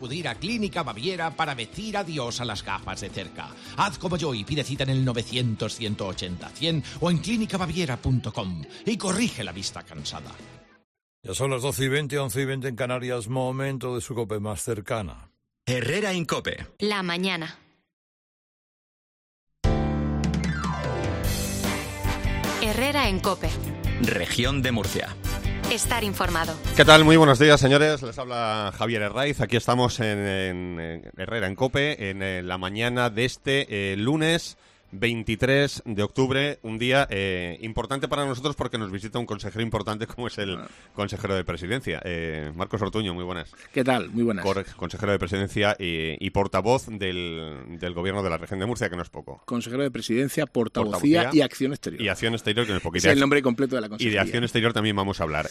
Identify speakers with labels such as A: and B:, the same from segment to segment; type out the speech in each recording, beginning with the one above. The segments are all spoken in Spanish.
A: acudir a Clínica Baviera para decir adiós a las gafas de cerca. Haz como yo y pide cita en el 900-180-100 o en clinicabaviera.com y corrige la vista cansada.
B: Ya son las 12:20, 11:20 en Canarias, momento de su COPE más cercana.
C: Herrera en COPE.
D: La mañana. Herrera en COPE.
C: Región de Murcia.
D: Estar informado.
E: ¿Qué tal? Muy buenos días, señores. Les habla Javier Herraiz. Aquí estamos en Herrera en COPE, en la mañana de este lunes 23 de octubre, un día importante para nosotros porque nos visita un consejero importante como es el consejero de Presidencia. Marcos Ortuño, muy buenas.
F: ¿Qué tal? Muy buenas.
E: Consejero de Presidencia y portavoz del Gobierno de la Región de Murcia, que no es poco.
F: Consejero de Presidencia, portavocía y Acción Exterior.
E: Y Acción Exterior, que no es poco.
F: Es el nombre completo de la consejería.
E: Y de Acción Exterior también vamos a hablar.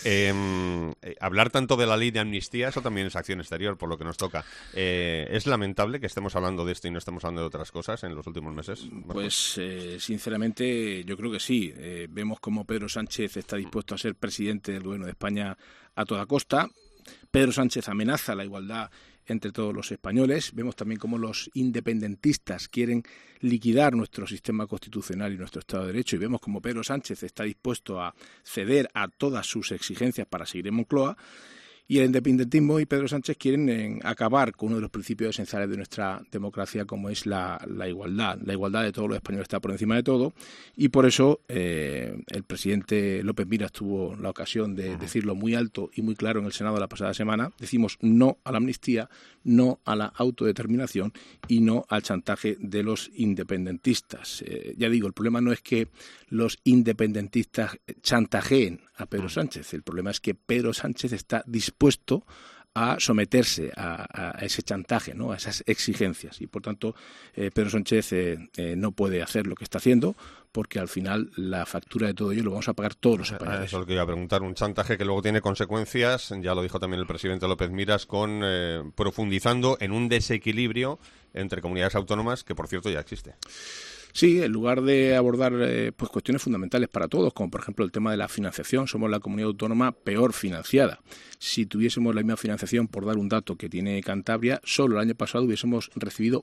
E: Hablar tanto de la ley de amnistía, eso también es Acción Exterior, por lo que nos toca. ¿Es lamentable que estemos hablando de esto y no estemos hablando de otras cosas en los últimos meses, Marcos?
F: Pues sinceramente yo creo que sí. Vemos cómo Pedro Sánchez está dispuesto a ser presidente del Gobierno de España a toda costa. Pedro Sánchez amenaza la igualdad entre todos los españoles. Vemos también cómo los independentistas quieren liquidar nuestro sistema constitucional y nuestro Estado de Derecho, y vemos cómo Pedro Sánchez está dispuesto a ceder a todas sus exigencias para seguir en Moncloa. Y el independentismo y Pedro Sánchez quieren acabar con uno de los principios esenciales de nuestra democracia, como es la igualdad. La igualdad de todos los españoles está por encima de todo, y por eso el presidente López Miras tuvo la ocasión de decirlo muy alto y muy claro en el Senado la pasada semana. Decimos no a la amnistía, no a la autodeterminación y no al chantaje de los independentistas. Ya digo, el problema no es que los independentistas chantajeen a Pedro Sánchez. El problema es que Pedro Sánchez está dispuesto a someterse a ese chantaje, ¿no?, a esas exigencias. Y, por tanto, Pedro Sánchez no puede hacer lo que está haciendo, porque al final la factura de todo ello lo vamos a pagar todos los españoles.
E: Eso es lo que iba a preguntar. Un chantaje que luego tiene consecuencias, ya lo dijo también el presidente López Miras, profundizando en un desequilibrio entre comunidades autónomas que, por cierto, ya existe.
F: Sí, en lugar de abordar pues cuestiones fundamentales para todos, como por ejemplo el tema de la financiación, somos la comunidad autónoma peor financiada. Si tuviésemos la misma financiación, por dar un dato, que tiene Cantabria, solo el año pasado hubiésemos recibido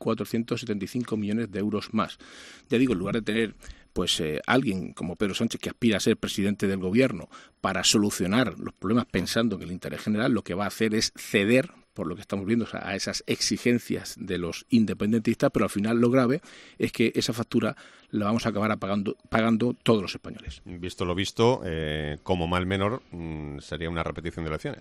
F: 1.475 millones de euros más. Ya digo, en lugar de tener pues alguien como Pedro Sánchez, que aspira a ser presidente del gobierno, para solucionar los problemas pensando en el interés general, lo que va a hacer es ceder, por lo que estamos viendo, a esas exigencias de los independentistas, pero al final lo grave es que esa factura la vamos a acabar pagando todos los españoles.
E: Visto lo visto, como mal menor, sería una repetición de elecciones.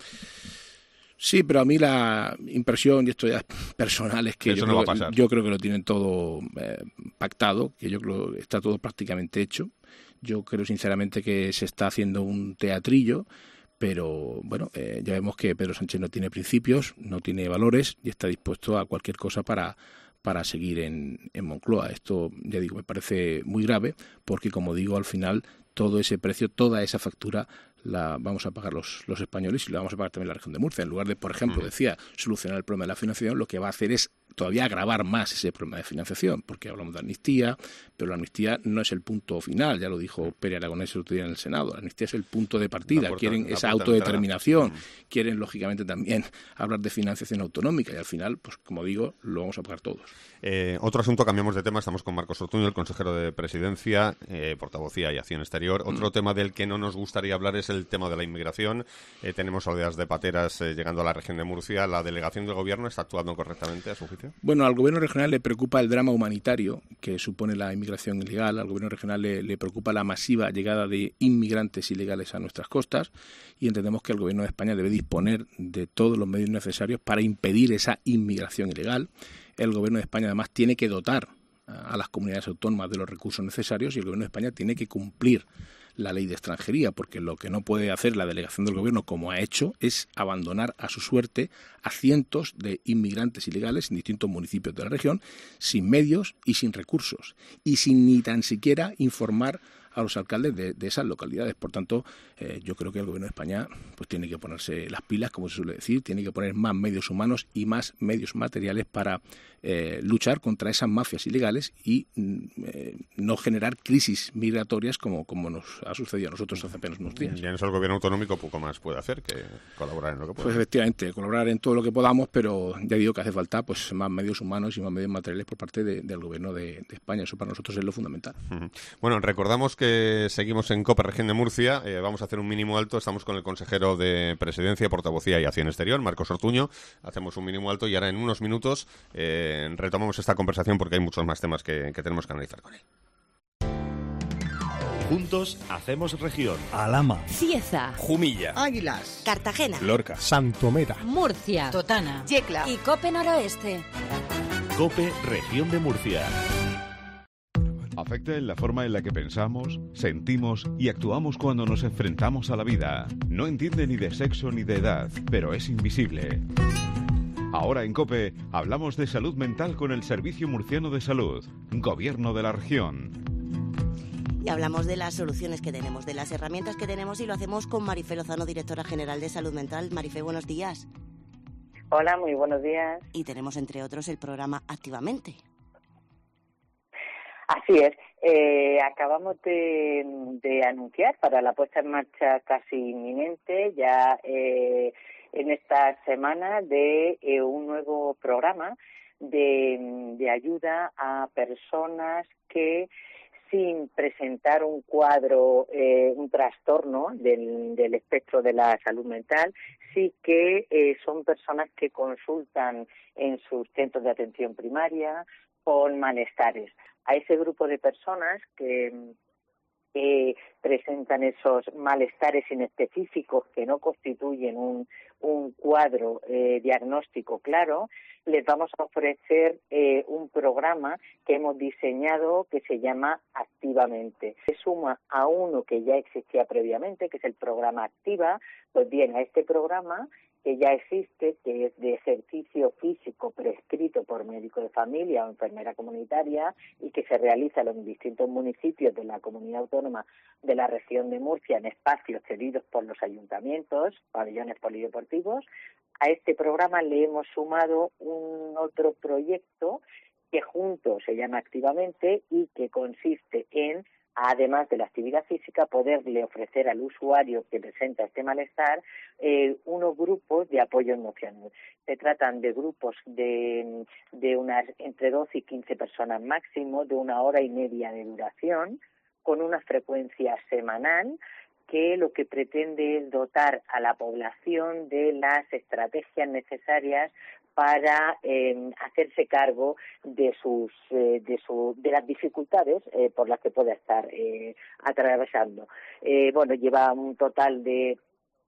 F: Sí, pero a mí la impresión, y esto ya es personal, es que yo creo que lo tienen todo pactado, que yo creo que está todo prácticamente hecho. Yo creo sinceramente que se está haciendo un teatrillo, pero bueno, ya vemos que Pedro Sánchez no tiene principios, no tiene valores y está dispuesto a cualquier cosa para seguir en Moncloa. Esto, ya digo, me parece muy grave, porque como digo, al final todo ese precio, toda esa factura la vamos a pagar los españoles, y la vamos a pagar también la región de Murcia. En lugar de, por ejemplo, decía, solucionar el problema de la financiación, lo que va a hacer es todavía agravar más ese problema de financiación, porque hablamos de amnistía, pero la amnistía no es el punto final, ya lo dijo Pere Aragonés el otro día en el Senado. La amnistía es el punto de partida, quieren esa autodeterminación, quieren lógicamente también hablar de financiación autonómica, y al final, pues como digo, lo vamos a pagar todos.
E: Otro asunto, cambiamos de tema, estamos con Marcos Ortuño, el consejero de Presidencia, portavocía y Acción Exterior. Otro tema del que no nos gustaría hablar es el tema de la inmigración. Tenemos oleadas de pateras llegando a la región de Murcia. ¿La delegación del Gobierno está actuando correctamente, a su juicio?
F: Bueno, al Gobierno regional le preocupa el drama humanitario que supone la inmigración ilegal. Al Gobierno regional le preocupa la masiva llegada de inmigrantes ilegales a nuestras costas, y entendemos que el Gobierno de España debe disponer de todos los medios necesarios para impedir esa inmigración ilegal. El Gobierno de España además tiene que dotar a las comunidades autónomas de los recursos necesarios, y el Gobierno de España tiene que cumplir la ley de extranjería, porque lo que no puede hacer la delegación del Gobierno, como ha hecho, es abandonar a su suerte a cientos de inmigrantes ilegales en distintos municipios de la región, sin medios y sin recursos, y sin ni tan siquiera informar a los alcaldes de esas localidades. Por tanto, yo creo que el Gobierno de España pues tiene que ponerse las pilas, como se suele decir, tiene que poner más medios humanos y más medios materiales para luchar contra esas mafias ilegales y no generar crisis migratorias como nos ha sucedido a nosotros hace apenas unos días.
E: Y en eso el Gobierno autonómico poco más puede hacer que colaborar en lo que pueda.
F: Pues efectivamente, colaborar en todo lo que podamos, pero ya digo que hace falta pues más medios humanos y más medios materiales por parte del Gobierno de España. Eso para nosotros es lo fundamental.
E: Bueno, recordamos que seguimos en COPE Región de Murcia. Vamos a hacer un mínimo alto. Estamos con el consejero de Presidencia, Portavocía y Acción Exterior, Marcos Ortuño. Hacemos un mínimo alto y ahora en unos minutos retomamos esta conversación porque hay muchos más temas que tenemos que analizar con él.
G: Juntos hacemos región.
H: Alhama,
I: Cieza,
G: Jumilla,
I: Águilas,
D: Cartagena,
G: Lorca,
H: Santomera,
I: Murcia,
D: Totana,
I: Yecla
D: y Cope Noroeste.
G: COPE Región de Murcia.
J: Afecta en la forma en la que pensamos, sentimos y actuamos cuando nos enfrentamos a la vida. No entiende ni de sexo ni de edad, pero es invisible. Ahora en COPE hablamos de salud mental con el Servicio Murciano de Salud, Gobierno de la Región.
K: Y hablamos de las soluciones que tenemos, de las herramientas que tenemos y lo hacemos con Marifé Lozano, directora general de Salud Mental. Marifé, buenos días.
L: Hola, muy buenos días.
K: Y tenemos entre otros el programa Activamente.
L: Así es. Acabamos de anunciar para la puesta en marcha casi inminente ya en esta semana de un nuevo programa de ayuda a personas que sin presentar un cuadro, un trastorno del espectro de la salud mental, sí que son personas que consultan en sus centros de atención primaria con malestares. A ese grupo de personas que presentan esos malestares inespecíficos que no constituyen un cuadro diagnóstico claro, les vamos a ofrecer un programa que hemos diseñado que se llama Activamente. Se suma a uno que ya existía previamente, que es el programa Activa. Pues bien, a este programa que ya existe, que es de ejercicio físico prescrito por médico de familia o enfermera comunitaria y que se realiza en los distintos municipios de la comunidad autónoma de la región de Murcia en espacios cedidos por los ayuntamientos, pabellones polideportivos. A este programa le hemos sumado un otro proyecto que junto se llama Activamente y que consiste en, además de la actividad física, poderle ofrecer al usuario que presenta este malestar unos grupos de apoyo emocional. Se tratan de grupos de unas entre 12 y 15 personas máximo, de 1 hora y media de duración, con una frecuencia semanal, que lo que pretende es dotar a la población de las estrategias necesarias para hacerse cargo de las dificultades por las que pueda estar atravesando. Lleva un total de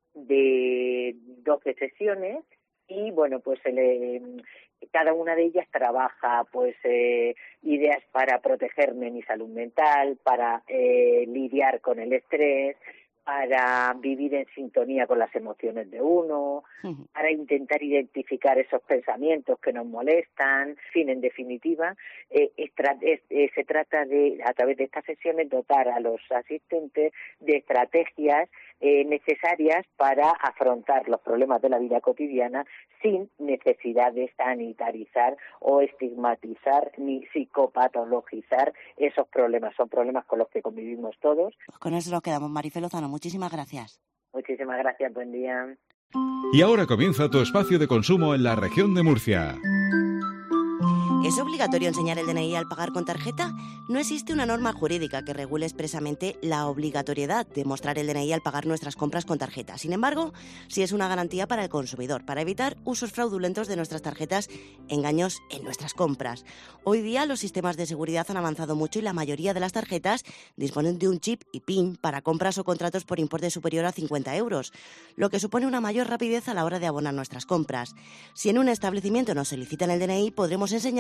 L: 12 sesiones y pues cada una de ellas trabaja ideas para protegerme mi salud mental, para lidiar con el estrés, para vivir en sintonía con las emociones de uno, para intentar identificar esos pensamientos que nos molestan. En definitiva, se trata de, a través de estas sesiones, dotar a los asistentes de estrategias necesarias para afrontar los problemas de la vida cotidiana sin necesidad de sanitarizar o estigmatizar ni psicopatologizar esos problemas. Son problemas con los que convivimos todos.
K: Con eso nos quedamos. Marifé Lozano, muchísimas gracias.
L: Muchísimas gracias, buen día.
J: Y ahora comienza tu espacio de consumo en la región de Murcia.
K: ¿Es obligatorio enseñar el DNI al pagar con tarjeta? No existe una norma jurídica que regule expresamente la obligatoriedad de mostrar el DNI al pagar nuestras compras con tarjeta. Sin embargo, sí es una garantía para el consumidor, para evitar usos fraudulentos de nuestras tarjetas, engaños en nuestras compras. Hoy día los sistemas de seguridad han avanzado mucho y la mayoría de las tarjetas disponen de un chip y PIN para compras o contratos por importe superior a 50 euros, lo que supone una mayor rapidez a la hora de abonar nuestras compras. Si en un establecimiento nos solicitan el DNI, podremos enseñarlo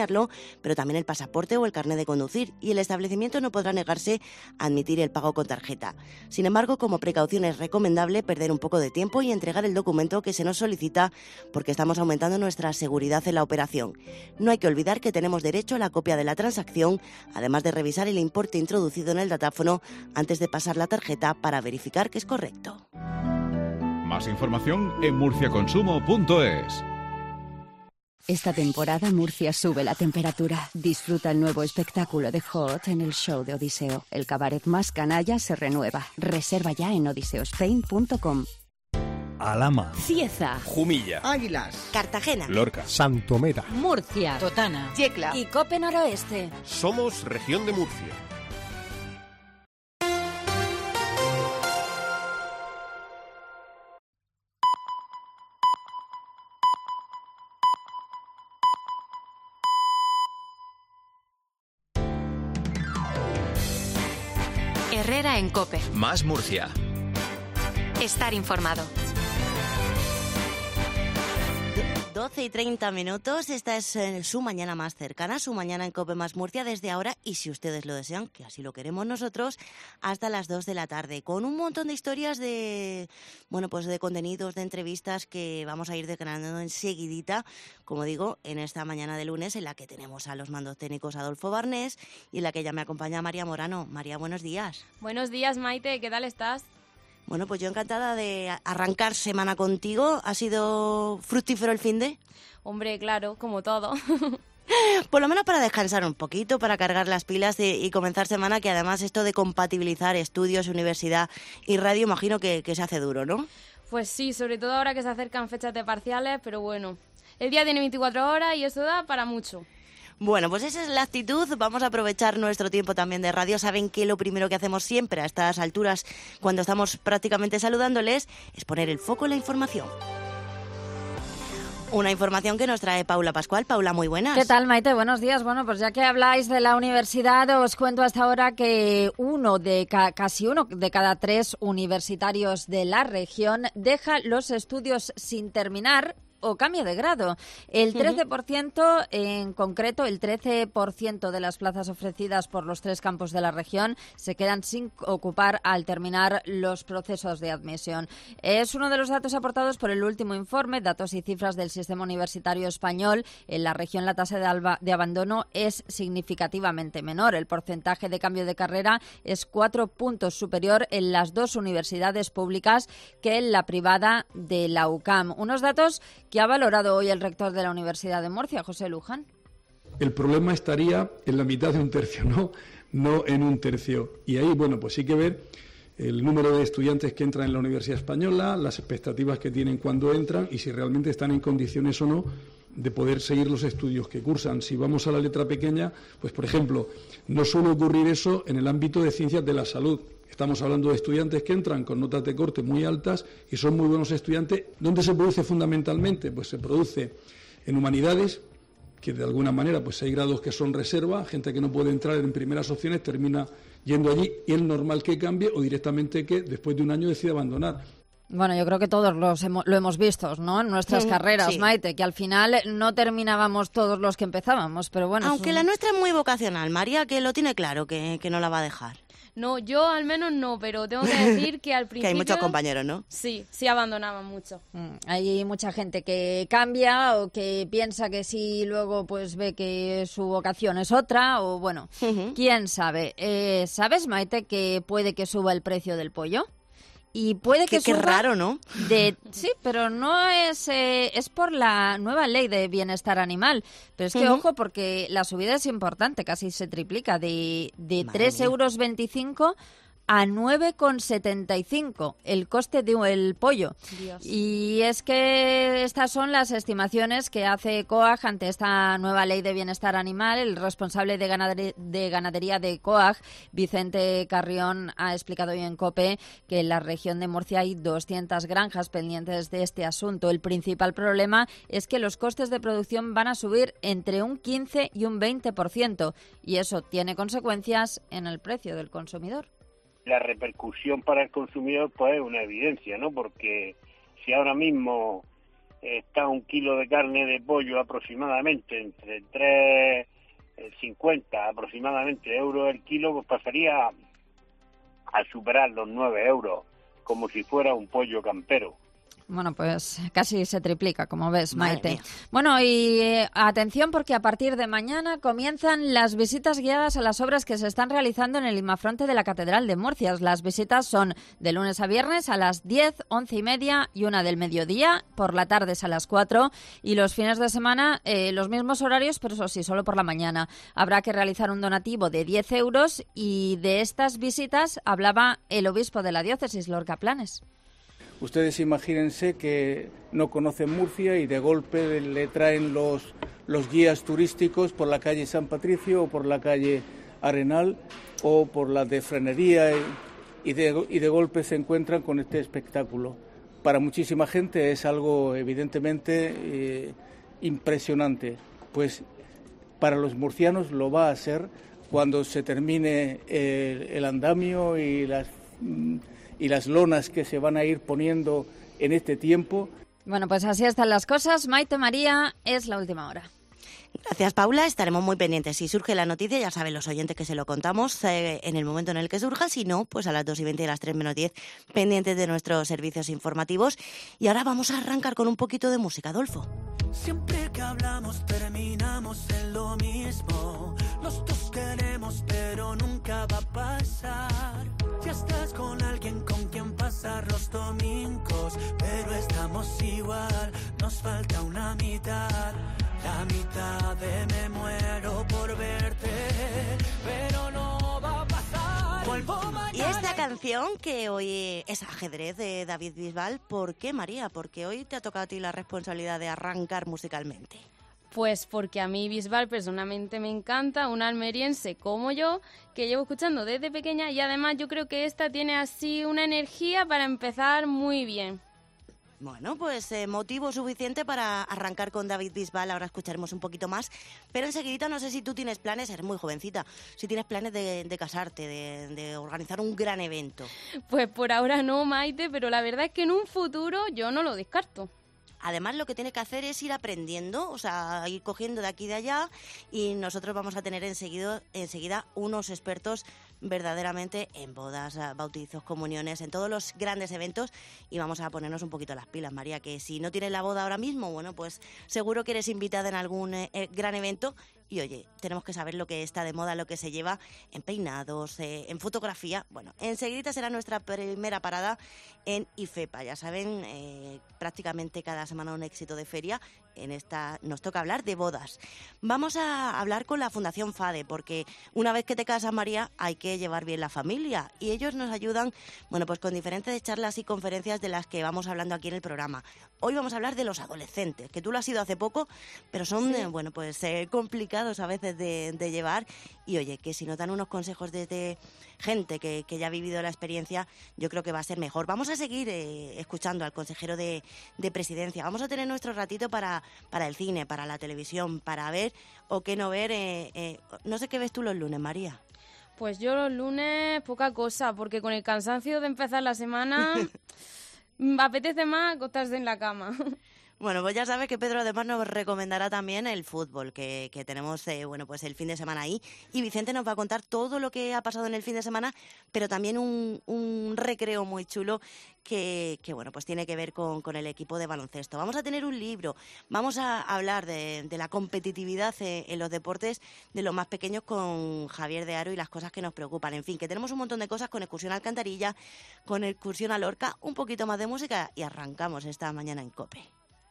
K: hacerlo, pero también el pasaporte o el carnet de conducir, y el establecimiento no podrá negarse a admitir el pago con tarjeta. Sin embargo, como precaución es recomendable perder un poco de tiempo y entregar el documento que se nos solicita, porque estamos aumentando nuestra seguridad en la operación. No hay que olvidar que tenemos derecho a la copia de la transacción, además de revisar el importe introducido en el datáfono antes de pasar la tarjeta para verificar que es correcto.
J: Más información en murciaconsumo.es.
H: Esta temporada Murcia sube la temperatura. Disfruta el nuevo espectáculo de Hot en el show de Odiseo. El cabaret más canalla se renueva. Reserva ya en odiseospain.com.
I: Alhama,
H: Cieza,
I: Jumilla,
K: Águilas, Cartagena,
I: Lorca, Santomera,
H: Murcia,
M: Totana,
H: Yecla y Cope Noroeste.
I: Somos Región de Murcia.
D: Herrera en COPE.
C: Más Murcia.
D: Estar informado.
K: 12:30. Esta es su mañana más cercana, su mañana en COPE más Murcia desde ahora, y si ustedes lo desean, que así lo queremos nosotros, hasta las 2 de la tarde, con un montón de historias de contenidos, de entrevistas que vamos a ir desgranando enseguidita, como digo, en esta mañana de lunes, en la que tenemos a los mandos técnicos Adolfo Barnés y en la que ya me acompaña María Morano. María, buenos días.
N: Buenos días, Maite, ¿qué tal estás?
K: Bueno, pues yo encantada de arrancar semana contigo. ¿Ha sido fructífero el finde?
N: Hombre, claro, como todo.
K: Por lo menos para descansar un poquito, para cargar las pilas y comenzar semana, que además esto de compatibilizar estudios, universidad y radio, imagino que se hace duro, ¿no?
N: Pues sí, sobre todo ahora que se acercan fechas de parciales, pero bueno, el día tiene 24 horas y eso da para mucho.
K: Bueno, pues esa es la actitud. Vamos a aprovechar nuestro tiempo también de radio. Saben que lo primero que hacemos siempre a estas alturas, cuando estamos prácticamente saludándoles, es poner el foco en la información. Una información que nos trae Paula Pascual. Paula, muy buenas.
O: ¿Qué tal, Maite? Buenos días. Bueno, pues ya que habláis de la universidad, os cuento hasta ahora que casi uno de cada 3 universitarios de la región deja los estudios sin terminar o cambia de grado. El 13%, en concreto, el 13% de las plazas ofrecidas por los 3 campus de la región se quedan sin ocupar al terminar los procesos de admisión. Es uno de los datos aportados por el último informe, datos y cifras del sistema universitario español. En la región la tasa de abandono es significativamente menor. El porcentaje de cambio de carrera es 4 puntos superior en las 2 universidades públicas que en la privada de la UCAM. Unos datos que ha valorado hoy el rector de la Universidad de Murcia, José Luján.
P: El problema estaría en la mitad de un tercio, no en un tercio. Y ahí, bueno, pues sí que ver el número de estudiantes que entran en la Universidad Española, las expectativas que tienen cuando entran y si realmente están en condiciones o no de poder seguir los estudios que cursan. Si vamos a la letra pequeña, pues por ejemplo, no suele ocurrir eso en el ámbito de ciencias de la salud. Estamos hablando de estudiantes que entran con notas de corte muy altas y son muy buenos estudiantes. ¿Dónde se produce fundamentalmente? Pues se produce en humanidades, que de alguna manera pues hay grados que son reserva, gente que no puede entrar en primeras opciones termina yendo allí y es normal que cambie o directamente que después de un año decida abandonar.
O: Bueno, yo creo que todos lo hemos visto, ¿no? En nuestras carreras, sí. Maite, que al final no terminábamos todos los que empezábamos, pero bueno.
K: Aunque la nuestra es muy vocacional, María, que lo tiene claro, que no la va a dejar.
N: No, yo al menos no, pero tengo que decir que al principio...
K: que hay muchos compañeros, ¿no?
N: Sí abandonaban mucho.
O: Hay mucha gente que cambia o que piensa que sí, luego pues ve que su vocación es otra, o bueno, quién sabe. ¿Sabes, Maite, que puede que suba el precio del pollo? Y puede que
K: suba... Qué raro, ¿no?
O: Sí, pero no es por la nueva ley de bienestar animal. Pero es que, ojo, porque la subida es importante, casi se triplica, de 3,25 € a 9,75 el coste del pollo.
N: Dios.
O: Y es que estas son las estimaciones que hace COAG ante esta nueva ley de bienestar animal. El responsable de ganadería de COAG, Vicente Carrión, ha explicado hoy en COPE que en la región de Murcia hay 200 granjas pendientes de este asunto. El principal problema es que los costes de producción van a subir entre un 15 y un 20%, y eso tiene consecuencias en el precio del consumidor.
Q: La repercusión para el consumidor pues es una evidencia, ¿no? Porque si ahora mismo
M: está un kilo de carne de pollo aproximadamente entre 3,50 aproximadamente euros el kilo, pues pasaría a superar los 9 euros, como si fuera un pollo campero.
O: Bueno, pues casi se triplica, como ves, Maite. Bueno, y atención, porque a partir de mañana comienzan las visitas guiadas a las obras que se están realizando en el imafronte de la Catedral de Murcia. Las visitas son de lunes a viernes a las 10, 11:30 y 1 del mediodía, por la tarde a las 4, y los fines de semana los mismos horarios, pero eso sí, solo por la mañana. Habrá que realizar un donativo de 10 euros y de estas visitas hablaba el obispo de la diócesis, Lorca Planes.
Q: Ustedes imagínense que no conocen Murcia y de golpe le traen los guías turísticos por la calle San Patricio o por la calle Arenal o por la de Frenería y de golpe se encuentran con este espectáculo. Para muchísima gente es algo evidentemente impresionante, pues para los murcianos lo va a ser cuando se termine el andamio y las lonas que se van a ir poniendo en este tiempo.
O: Bueno, pues así están las cosas. Maite María, es la última hora.
K: Gracias, Paula. Estaremos muy pendientes. Si surge la noticia, ya saben los oyentes que se lo contamos en el momento en el que surja. Si no, pues a las 2:20 y a las 3 menos 10, pendientes de nuestros servicios informativos. Y ahora vamos a arrancar con un poquito de música, Adolfo.
R: Siempre que hablamos terminamos en lo mismo. Los dos queremos, pero nunca va a pasar. Ya estás con alguien con quien pasar los domingos, pero estamos igual, nos falta una mitad. La mitad de me muero por verte, pero no va a pasar.
K: Y esta canción que hoy es Ajedrez de David Bisbal, ¿por qué, María? Porque hoy te ha tocado a ti la responsabilidad de arrancar musicalmente.
N: Pues porque a mí Bisbal personalmente me encanta, un almeriense como yo, que llevo escuchando desde pequeña, y además yo creo que esta tiene así una energía para empezar muy bien.
K: Bueno, pues motivo suficiente para arrancar con David Bisbal. Ahora escucharemos un poquito más, pero enseguida no sé si tú tienes planes, eres muy jovencita, si tienes planes de casarte, de organizar un gran evento.
N: Pues por ahora no, Maite, pero la verdad es que en un futuro yo no lo descarto.
K: Además, lo que tiene que hacer es ir aprendiendo, o sea, ir cogiendo de aquí y de allá, y nosotros vamos a tener enseguida unos expertos verdaderamente en bodas, bautizos, comuniones, en todos los grandes eventos, y vamos a ponernos un poquito las pilas, María, que si no tienes la boda ahora mismo, bueno, pues seguro que eres invitada en algún gran evento. Y oye, tenemos que saber lo que está de moda, lo que se lleva en peinados, en fotografía. Bueno, enseguida será nuestra primera parada en IFEPA. Ya saben, prácticamente cada semana un éxito de feria. En esta nos toca hablar de bodas. Vamos a hablar con la Fundación FADE, porque una vez que te casas, María, hay que llevar bien la familia. Y ellos nos ayudan, bueno, pues con diferentes charlas y conferencias de las que vamos hablando aquí en el programa. Hoy vamos a hablar de los adolescentes, que tú lo has ido hace poco, pero son, sí, bueno, pues complicados a veces de llevar. Y oye, que si nos dan unos consejos desde gente que ya ha vivido la experiencia, yo creo que va a ser mejor. Vamos a seguir escuchando al consejero de Presidencia. Vamos a tener nuestro ratito para el cine, para la televisión, para ver o qué no ver. No sé qué ves tú los lunes, María.
N: Pues yo los lunes poca cosa, porque con el cansancio de empezar la semana apetece más acostarse en la cama.
K: Bueno, pues ya sabes que Pedro además nos recomendará también el fútbol, que tenemos bueno, pues el fin de semana ahí. Y Vicente nos va a contar todo lo que ha pasado en el fin de semana, pero también un recreo muy chulo que bueno, pues tiene que ver con el equipo de baloncesto. Vamos a tener un libro, vamos a hablar de la competitividad en los deportes de los más pequeños con Javier de Aro y las cosas que nos preocupan. En fin, que tenemos un montón de cosas con excursión a Alcantarilla, con excursión a Lorca, un poquito más de música y arrancamos esta mañana en COPE.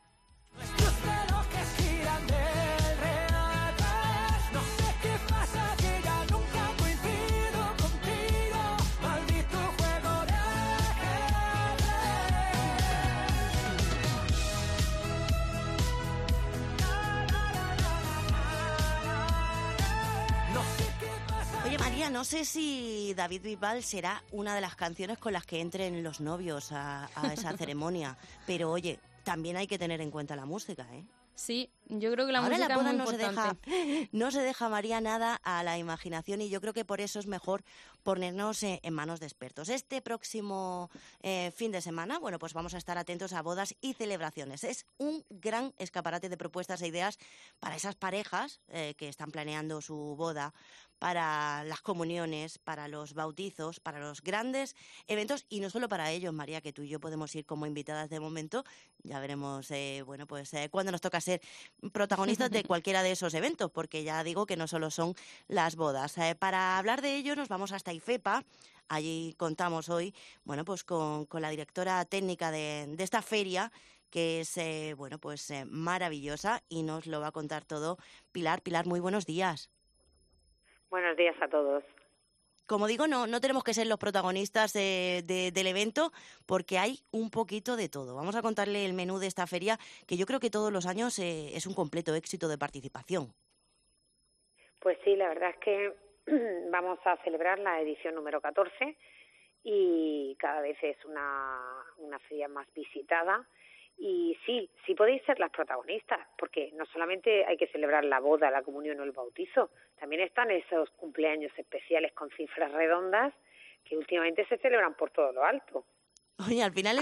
K: Oye, María, no sé si David Bisbal será una de las canciones con las que entren los novios a esa ceremonia, pero oye, también hay que tener en cuenta la música, ¿eh?
N: Sí, Yo creo que la
K: Ahora
N: música
K: la boda
N: es muy importante.
K: no se deja, María, nada a la imaginación, y yo creo que por eso es mejor ponernos en manos de expertos. Este próximo fin de semana, bueno, pues vamos a estar atentos a bodas y celebraciones. Es un gran escaparate de propuestas e ideas para esas parejas que están planeando su boda, para las comuniones, para los bautizos, para los grandes eventos, y no solo para ellos, María, que tú y yo podemos ir como invitadas de momento. Ya veremos, cuándo nos toca ser protagonistas de cualquiera de esos eventos, porque ya digo que no solo son las bodas. Para hablar de ello nos vamos hasta IFEPA. Allí contamos hoy, bueno, pues con la directora técnica de esta feria, que es, maravillosa, y nos lo va a contar todo Pilar. Pilar, muy buenos días.
S: Buenos días a todos.
K: Como digo, no tenemos que ser los protagonistas del evento, porque hay un poquito de todo. Vamos a contarle el menú de esta feria, que yo creo que todos los años es un completo éxito de participación.
S: Pues sí, la verdad es que vamos a celebrar la edición número 14 y cada vez es una feria más visitada. Y sí podéis ser las protagonistas, porque no solamente hay que celebrar la boda, la comunión o el bautizo, también están esos cumpleaños especiales con cifras redondas que últimamente se celebran por todo lo alto.
K: Oye, al final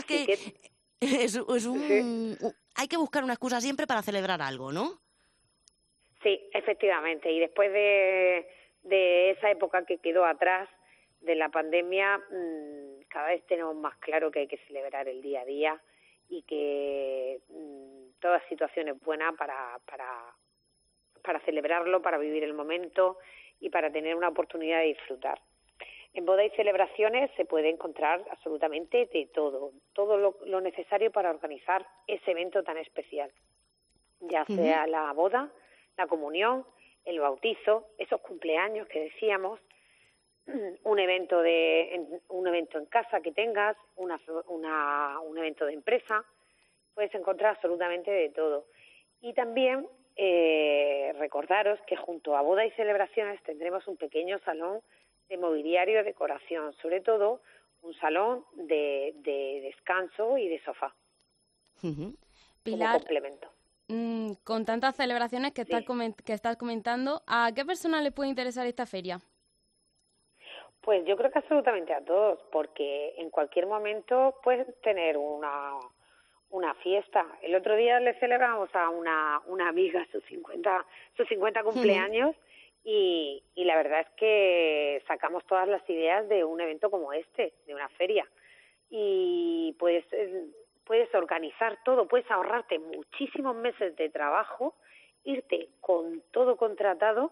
K: hay que buscar una excusa siempre para celebrar algo, ¿no?
S: Sí, efectivamente. Y después de esa época que quedó atrás de la pandemia, cada vez tenemos más claro que hay que celebrar el día a día, y que toda situación es buena para celebrarlo, para vivir el momento y para tener una oportunidad de disfrutar. En boda y celebraciones se puede encontrar absolutamente de todo lo necesario para organizar ese evento tan especial, ya sea la boda, la comunión, el bautizo, esos cumpleaños que decíamos, un evento en casa que tengas, un evento de empresa. Puedes encontrar absolutamente de todo. Y también recordaros que junto a boda y celebraciones tendremos un pequeño salón de mobiliario y decoración, sobre todo un salón de descanso y de sofá.
N: Pilar,
S: como complemento.
N: Con tantas celebraciones que estás comentando, ¿a qué persona le puede interesar esta feria?
S: Pues yo creo que absolutamente a todos, porque en cualquier momento puedes tener una fiesta. El otro día le celebramos a una amiga sus 50 cumpleaños y la verdad es que sacamos todas las ideas de un evento como este, de una feria. Y puedes organizar todo, puedes ahorrarte muchísimos meses de trabajo, irte con todo contratado,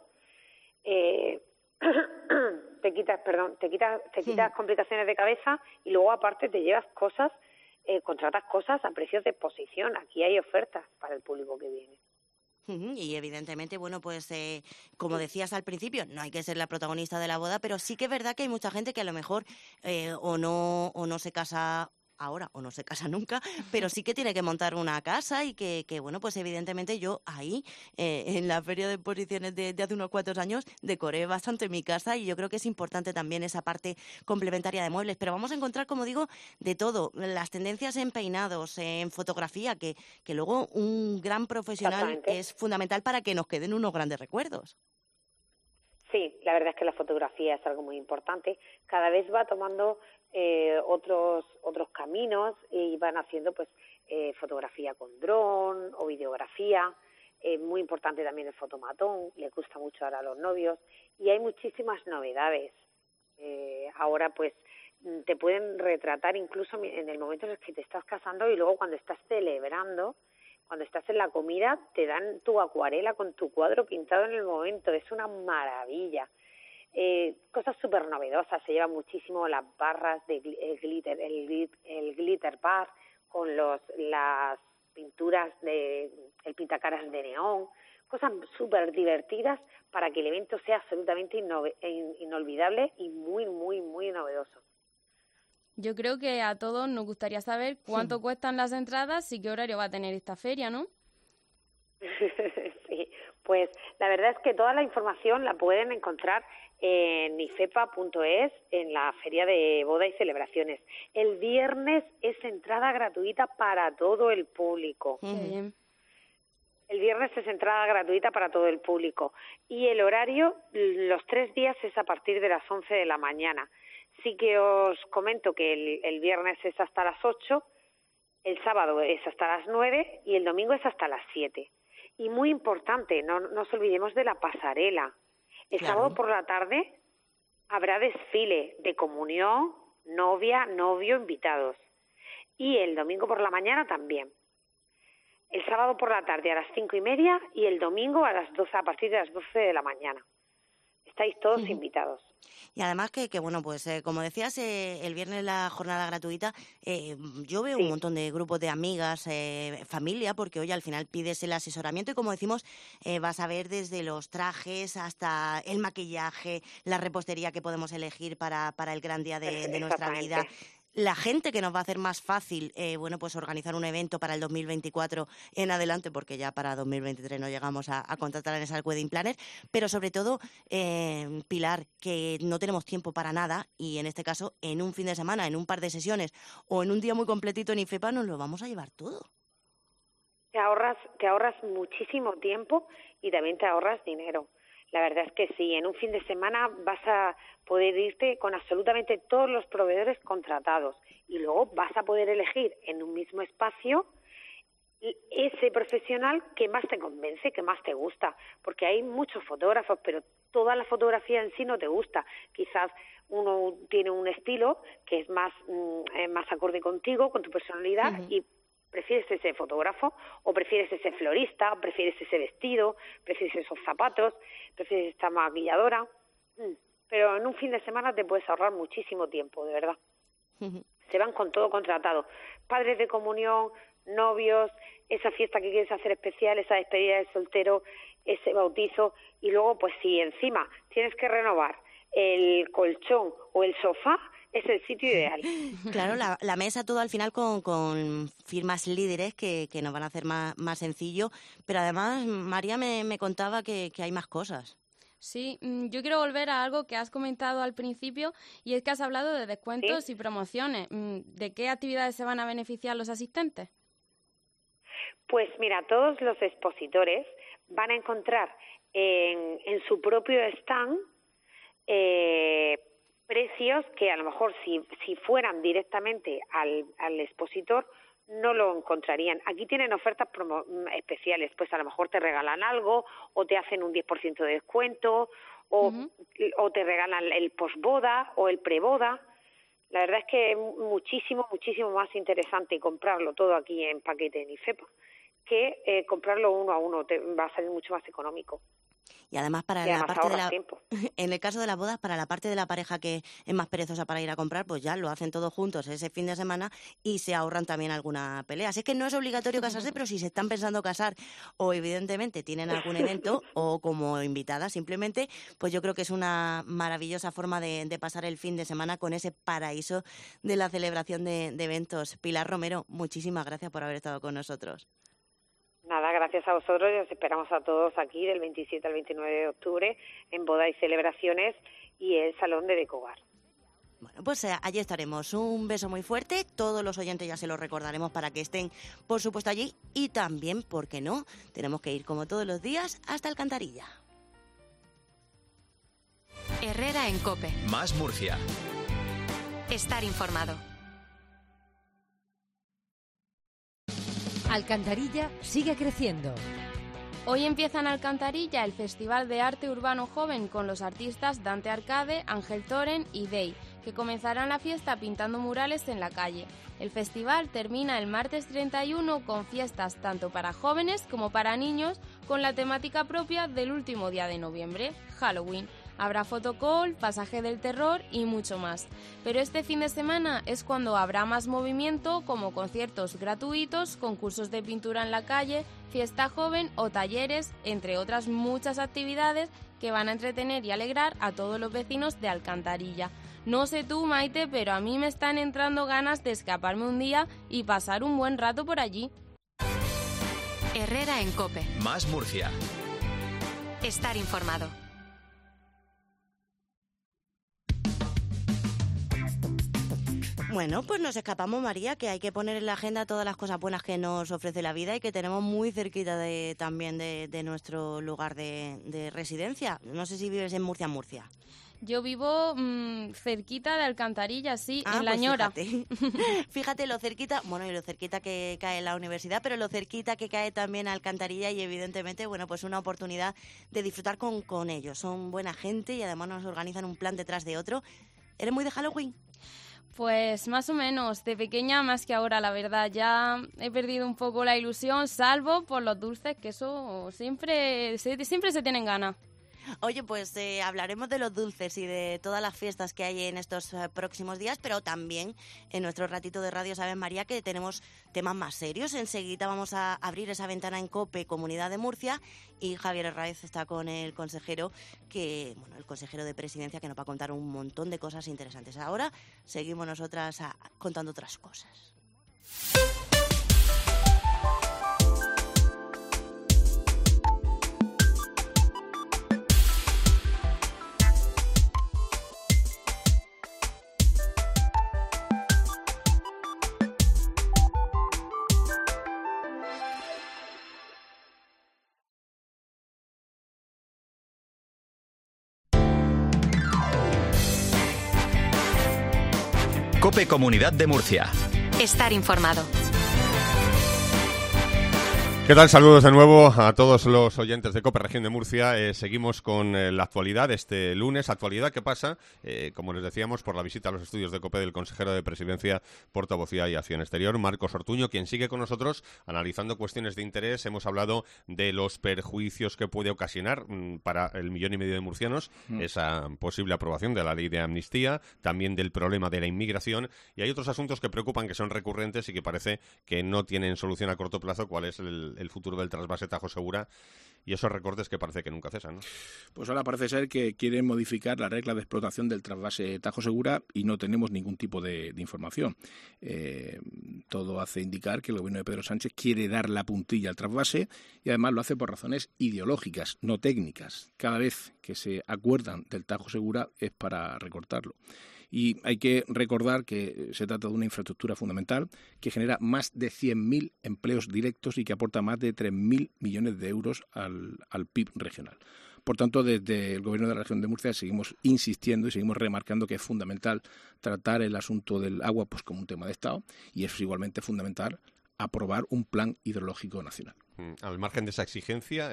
S: te quitas complicaciones de cabeza, y luego aparte te llevas cosas, contratas cosas a precios de exposición. Aquí hay ofertas para el público que viene.
K: Y evidentemente, bueno, pues como decías al principio, no hay que ser la protagonista de la boda, pero sí que es verdad que hay mucha gente que a lo mejor o no se casa ahora o no se casa nunca, pero sí que tiene que montar una casa, y que bueno, pues evidentemente yo ahí en la feria de exposiciones de hace unos cuantos años decoré bastante mi casa, y yo creo que es importante también esa parte complementaria de muebles. Pero vamos a encontrar, como digo, de todo, las tendencias en peinados, en fotografía, que luego un gran profesional es fundamental para que nos queden unos grandes recuerdos.
S: Sí, la verdad es que la fotografía es algo muy importante. Cada vez va tomando otros caminos, y van haciendo pues fotografía con dron o videografía. Muy importante también el fotomatón, le gusta mucho ahora a los novios, y hay muchísimas novedades. Ahora pues te pueden retratar incluso en el momento en el que te estás casando, y luego cuando estás celebrando, cuando estás en la comida, te dan tu acuarela con tu cuadro pintado en el momento. Es una maravilla. Cosas súper novedosas. Se llevan muchísimo las barras de glitter, el glitter bar, con las pinturas el pintacaras de neón. Cosas súper divertidas para que el evento sea absolutamente inolvidable y muy, muy, muy novedoso.
N: Yo creo que a todos nos gustaría saber cuánto cuestan las entradas y qué horario va a tener esta feria, ¿no?
S: Sí, pues la verdad es que toda la información la pueden encontrar en ifepa.es, en la feria de boda y celebraciones. El viernes es entrada gratuita para todo el público. El viernes es entrada gratuita para todo el público y el horario, los 3 días, es a partir de las 11 de la mañana. Sí que os comento que el viernes es hasta las 8, el sábado es hasta las 9 y el domingo es hasta las 7. Y muy importante, no nos olvidemos de la pasarela. El sábado por la tarde habrá desfile de comunión, novia, novio, invitados. Y el domingo por la mañana también. El sábado por la tarde a las 5:30 y el domingo a partir de las 12 de la mañana. Estáis todos invitados.
K: Y además que bueno, pues como decías, el viernes la jornada gratuita, yo veo un montón de grupos de amigas, familia, porque hoy al final pides el asesoramiento y como decimos, vas a ver desde los trajes hasta el maquillaje, la repostería que podemos elegir para el gran día de nuestra vida. La gente que nos va a hacer más fácil, bueno, pues organizar un evento para el 2024 en adelante, porque ya para 2023 no llegamos a contratar en esa wedding planner, pero sobre todo, Pilar, que no tenemos tiempo para nada y en este caso, en un fin de semana, en un par de sesiones o en un día muy completito en IFEPA nos lo vamos a llevar todo.
S: Te ahorras muchísimo tiempo y también te ahorras dinero. La verdad es que sí, en un fin de semana vas a poder irte con absolutamente todos los proveedores contratados y luego vas a poder elegir en un mismo espacio ese profesional que más te convence, que más te gusta, porque hay muchos fotógrafos, pero toda la fotografía en sí no te gusta. Quizás uno tiene un estilo que es más acorde contigo, con tu personalidad y prefieres ese fotógrafo, o prefieres ese florista, prefieres ese vestido, prefieres esos zapatos, prefieres esta maquilladora. Pero en un fin de semana te puedes ahorrar muchísimo tiempo, de verdad. Se van con todo contratado. Padres de comunión, novios, esa fiesta que quieres hacer especial, esa despedida de soltero, ese bautizo, y luego, pues si encima tienes que renovar el colchón o el sofá, es el sitio ideal.
K: Claro, la mesa todo al final con firmas líderes que nos van a hacer más sencillo, pero además María me contaba que hay más cosas.
N: Sí, yo quiero volver a algo que has comentado al principio y es que has hablado de descuentos y promociones. ¿De qué actividades se van a beneficiar los asistentes?
S: Pues mira, todos los expositores van a encontrar en su propio stand precios que a lo mejor si fueran directamente al expositor no lo encontrarían. Aquí tienen ofertas especiales, pues a lo mejor te regalan algo o te hacen un 10% de descuento o te regalan el posboda o el preboda. La verdad es que es muchísimo más interesante comprarlo todo aquí en paquete en IFEPA que comprarlo uno a uno, te va a salir mucho más económico.
K: Y además para la parte de en el caso de las bodas, para la parte de la pareja que es más perezosa para ir a comprar, pues ya lo hacen todos juntos ese fin de semana y se ahorran también alguna pelea. Así que no es obligatorio casarse, pero si se están pensando casar o evidentemente tienen algún evento o como invitada simplemente, pues yo creo que es una maravillosa forma de pasar el fin de semana con ese paraíso de la celebración de eventos. Pilar Romero, muchísimas gracias por haber estado con nosotros.
S: Nada, gracias a vosotros y os esperamos a todos aquí del 27 al 29 de octubre en Boda y Celebraciones y el Salón de Decobar.
K: Bueno, pues allí estaremos. Un beso muy fuerte. Todos los oyentes ya se los recordaremos para que estén, por supuesto, allí. Y también, ¿por qué no? Tenemos que ir, como todos los días, hasta Alcantarilla.
D: Herrera en COPE.
C: Más Murcia.
D: Estar informado.
T: Alcantarilla sigue creciendo.
N: Hoy empieza en Alcantarilla el Festival de Arte Urbano Joven con los artistas Dante Arcade, Ángel Toren y Day, que comenzarán la fiesta pintando murales en la calle. El festival termina el martes 31 con fiestas tanto para jóvenes como para niños con la temática propia del último día de noviembre, Halloween. Habrá fotocall, pasaje del terror y mucho más. Pero este fin de semana es cuando habrá más movimiento, como conciertos gratuitos, concursos de pintura en la calle, fiesta joven o talleres, entre otras muchas actividades que van a entretener y alegrar a todos los vecinos de Alcantarilla. No sé tú, Maite, pero a mí me están entrando ganas de escaparme un día y pasar un buen rato por allí.
D: Herrera en COPE.
C: Más Murcia.
D: Estar informado.
K: Bueno, pues nos escapamos, María, que hay que poner en la agenda todas las cosas buenas que nos ofrece la vida y que tenemos muy cerquita también de nuestro lugar de residencia. No sé si vives en Murcia.
N: Yo vivo cerquita de Alcantarilla, sí, en La
K: pues
N: Ñora.
K: Fíjate lo cerquita, bueno, y lo cerquita que cae la universidad, pero lo cerquita que cae también Alcantarilla y evidentemente, bueno, pues una oportunidad de disfrutar con ellos. Son buena gente y además nos organizan un plan detrás de otro. ¿Eres muy de Halloween?
N: Pues más o menos, de pequeña más que ahora, la verdad. Ya he perdido un poco la ilusión, salvo por los dulces, que eso siempre se tienen ganas.
K: Oye, pues hablaremos de los dulces y de todas las fiestas que hay en estos próximos días, pero también en nuestro ratito de radio, ¿sabes, María?, que tenemos temas más serios. Enseguida vamos a abrir esa ventana en COPE, Comunidad de Murcia, y Javier Herráez está con el consejero, el consejero de Presidencia, que nos va a contar un montón de cosas interesantes. Ahora seguimos nosotras contando otras cosas.
C: COPE Comunidad de Murcia.
D: Estar informado.
E: ¿Qué tal? Saludos de nuevo a todos los oyentes de COPE Región de Murcia. Seguimos con la actualidad este lunes. Actualidad que pasa, como les decíamos, por la visita a los estudios de COPE del consejero de Presidencia, Portavocía y Acción Exterior, Marcos Ortuño, quien sigue con nosotros analizando cuestiones de interés. Hemos hablado de los perjuicios que puede ocasionar para el 1,5 millón de murcianos esa posible aprobación de la ley de amnistía, también del problema de la inmigración, y hay otros asuntos que preocupan, que son recurrentes y que parece que no tienen solución a corto plazo, cuál es el futuro del trasvase Tajo Segura y esos recortes que parece que nunca cesan, ¿no?
F: Pues ahora parece ser que quieren modificar la regla de explotación del trasvase Tajo Segura y no tenemos ningún tipo de información. Todo hace indicar que el gobierno de Pedro Sánchez quiere dar la puntilla al trasvase y además lo hace por razones ideológicas, no técnicas. Cada vez que se acuerdan del Tajo Segura es para recortarlo. Y hay que recordar que se trata de una infraestructura fundamental que genera más de 100.000 empleos directos y que aporta más de 3.000 millones de euros al PIB regional. Por tanto, desde el Gobierno de la Región de Murcia seguimos insistiendo y seguimos remarcando que es fundamental tratar el asunto del agua pues como un tema de Estado, y es igualmente fundamental aprobar un plan hidrológico nacional.
E: Al margen de esa exigencia,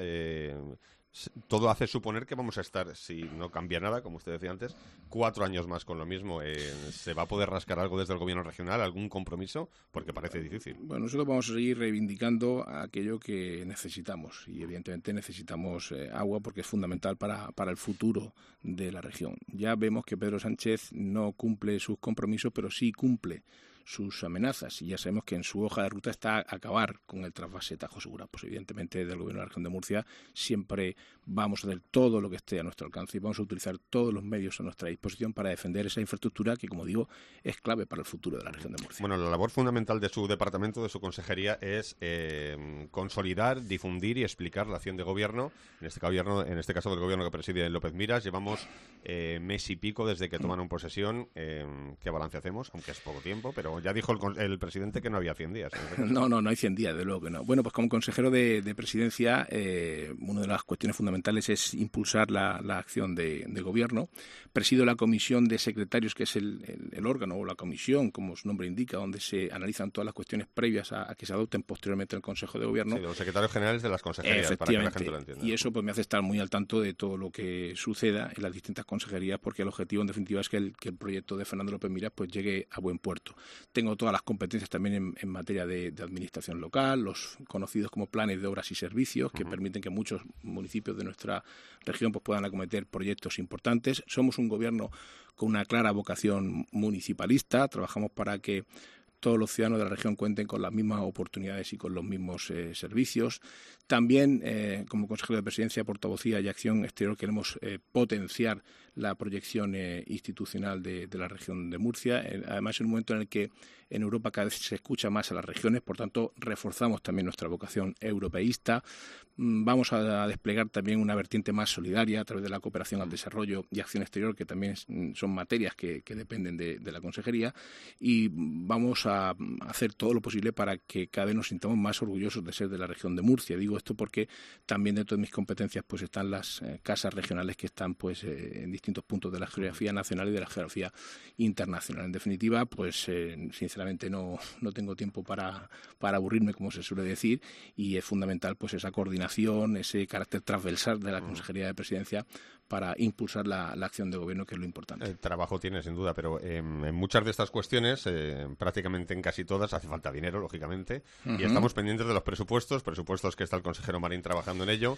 E: todo hace suponer que vamos a estar, si no cambia nada, como usted decía antes, 4 años más con lo mismo. ¿Se va a poder rascar algo desde el gobierno regional, algún compromiso? Porque parece difícil.
F: Bueno, nosotros vamos a seguir reivindicando aquello que necesitamos y evidentemente necesitamos agua porque es fundamental para el futuro de la región. Ya vemos que Pedro Sánchez no cumple sus compromisos, pero sí cumple sus amenazas, y ya sabemos que en su hoja de ruta está acabar con el trasvase Tajo Segura. Pues evidentemente del Gobierno de la Región de Murcia siempre vamos a hacer todo lo que esté a nuestro alcance y vamos a utilizar todos los medios a nuestra disposición para defender esa infraestructura que, como digo, es clave para el futuro de la Región de Murcia.
E: Bueno, la labor fundamental de su departamento, de su consejería, es consolidar, difundir y explicar la acción de gobierno, en este caso del gobierno que preside López Miras. Llevamos mes y pico desde que tomaron posesión. ¿Qué balance hacemos? Aunque es poco tiempo, pero ya dijo el presidente que no había 100 días.
F: No hay 100 días, de luego que no. Bueno, pues como consejero de Presidencia, una de las cuestiones fundamentales es impulsar la acción de gobierno. Presido la comisión de secretarios, que es el órgano o la comisión, como su nombre indica, donde se analizan todas las cuestiones previas a que se adopten posteriormente en el Consejo de Gobierno.
E: Sí, de los secretarios generales de las consejerías, para que la gente lo entienda.
F: Y eso pues me hace estar muy al tanto de todo lo que suceda en las distintas consejerías, porque el objetivo en definitiva es que el proyecto de Fernando López Miras pues llegue a buen puerto. Tengo todas las competencias también en materia de administración local, los conocidos como planes de obras y servicios, que permiten que muchos municipios de nuestra región pues puedan acometer proyectos importantes. Somos un gobierno con una clara vocación municipalista, trabajamos para que todos los ciudadanos de la región cuenten con las mismas oportunidades y con los mismos servicios. También, como consejero de Presidencia, Portavocía y Acción Exterior, queremos potenciar la proyección institucional de la región de Murcia. Además, en un momento en el que en Europa cada vez se escucha más a las regiones, por tanto, reforzamos también nuestra vocación europeísta. Vamos a desplegar también una vertiente más solidaria a través de la cooperación al desarrollo y acción exterior, que también son materias que dependen de la consejería, y vamos a hacer todo lo posible para que cada vez nos sintamos más orgullosos de ser de la región de Murcia. Digo esto porque también dentro de mis competencias pues están las casas regionales que están pues en distintos puntos de la geografía nacional y de la geografía internacional. En definitiva, pues sinceramente no tengo tiempo para aburrirme, como se suele decir, y es fundamental pues esa coordinación, ese carácter transversal de la Consejería de Presidencia para impulsar la acción de gobierno, que es lo importante.
E: El trabajo tiene, sin duda, pero en muchas de estas cuestiones, prácticamente en casi todas, hace falta dinero, lógicamente, y estamos pendientes de los presupuestos que está el consejero Marín trabajando en ello,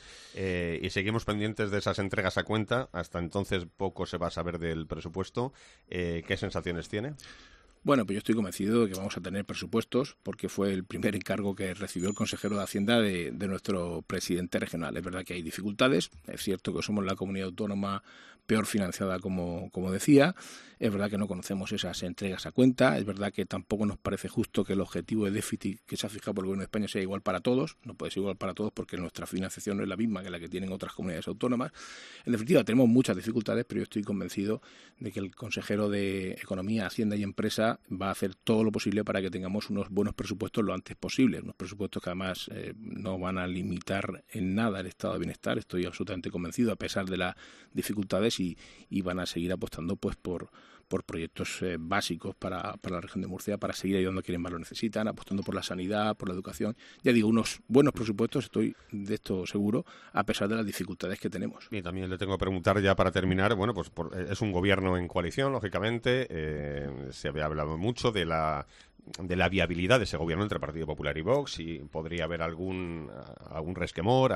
E: y seguimos pendientes de esas entregas a cuenta. Hasta entonces poco se va a saber del presupuesto. ¿Qué sensaciones tiene?
F: Bueno, pues yo estoy convencido de que vamos a tener presupuestos, porque fue el primer encargo que recibió el consejero de Hacienda de nuestro presidente regional. Es verdad que hay dificultades, es cierto que somos la comunidad autónoma peor financiada, como decía. Es verdad que no conocemos esas entregas a cuenta. Es verdad que tampoco nos parece justo que el objetivo de déficit que se ha fijado por el Gobierno de España sea igual para todos. No puede ser igual para todos porque nuestra financiación no es la misma que la que tienen otras comunidades autónomas. En definitiva, tenemos muchas dificultades, pero yo estoy convencido de que el consejero de Economía, Hacienda y Empresa va a hacer todo lo posible para que tengamos unos buenos presupuestos lo antes posible. Unos presupuestos que además no van a limitar en nada el estado de bienestar. Estoy absolutamente convencido, a pesar de las dificultades, y van a seguir apostando pues por proyectos básicos para la región de Murcia, para seguir ayudando a quienes más lo necesitan, apostando por la sanidad, por la educación. Ya digo, unos buenos presupuestos, estoy de esto seguro, a pesar de las dificultades que tenemos.
E: Y también le tengo que preguntar, ya para terminar, bueno, pues es un gobierno en coalición, lógicamente, se había hablado mucho de la viabilidad de ese gobierno entre Partido Popular y Vox, y podría haber algún resquemor,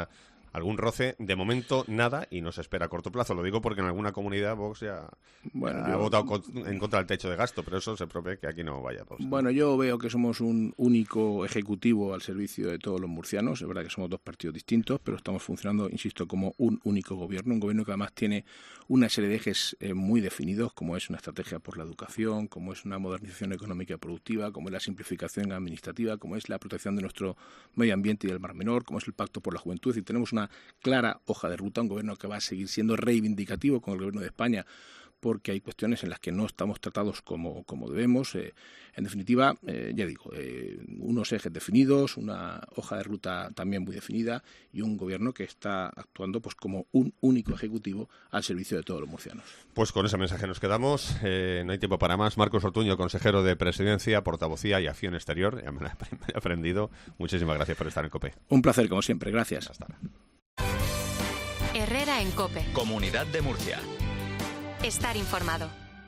E: algún roce. De momento nada, y no se espera a corto plazo. Lo digo porque en alguna comunidad Vox ya ha votado en contra del techo de gasto, pero eso se prevé que aquí no vaya a pasar.
F: Bueno, yo veo que somos un único ejecutivo al servicio de todos los murcianos. Es verdad que somos dos partidos distintos, pero estamos funcionando, insisto, como un único gobierno, un gobierno que además tiene una serie de ejes muy definidos, como es una estrategia por la educación, como es una modernización económica y productiva, como es la simplificación administrativa, como es la protección de nuestro medio ambiente y del Mar Menor, como es el pacto por la juventud. Es decir, tenemos una clara hoja de ruta, un gobierno que va a seguir siendo reivindicativo con el Gobierno de España, porque hay cuestiones en las que no estamos tratados como debemos. En definitiva, ya digo, unos ejes definidos, una hoja de ruta también muy definida, y un gobierno que está actuando pues como un único ejecutivo al servicio de todos los murcianos.
E: Pues con ese mensaje nos quedamos. No hay tiempo para más. Marcos Ortuño, consejero de Presidencia, Portavocía y Acción Exterior. Ya me lo he aprendido. Muchísimas gracias por estar en COPE.
F: Un placer, como siempre. Gracias.
E: Hasta ahora.
D: Herrera en COPE.
C: Comunidad de Murcia.
D: Estar informado.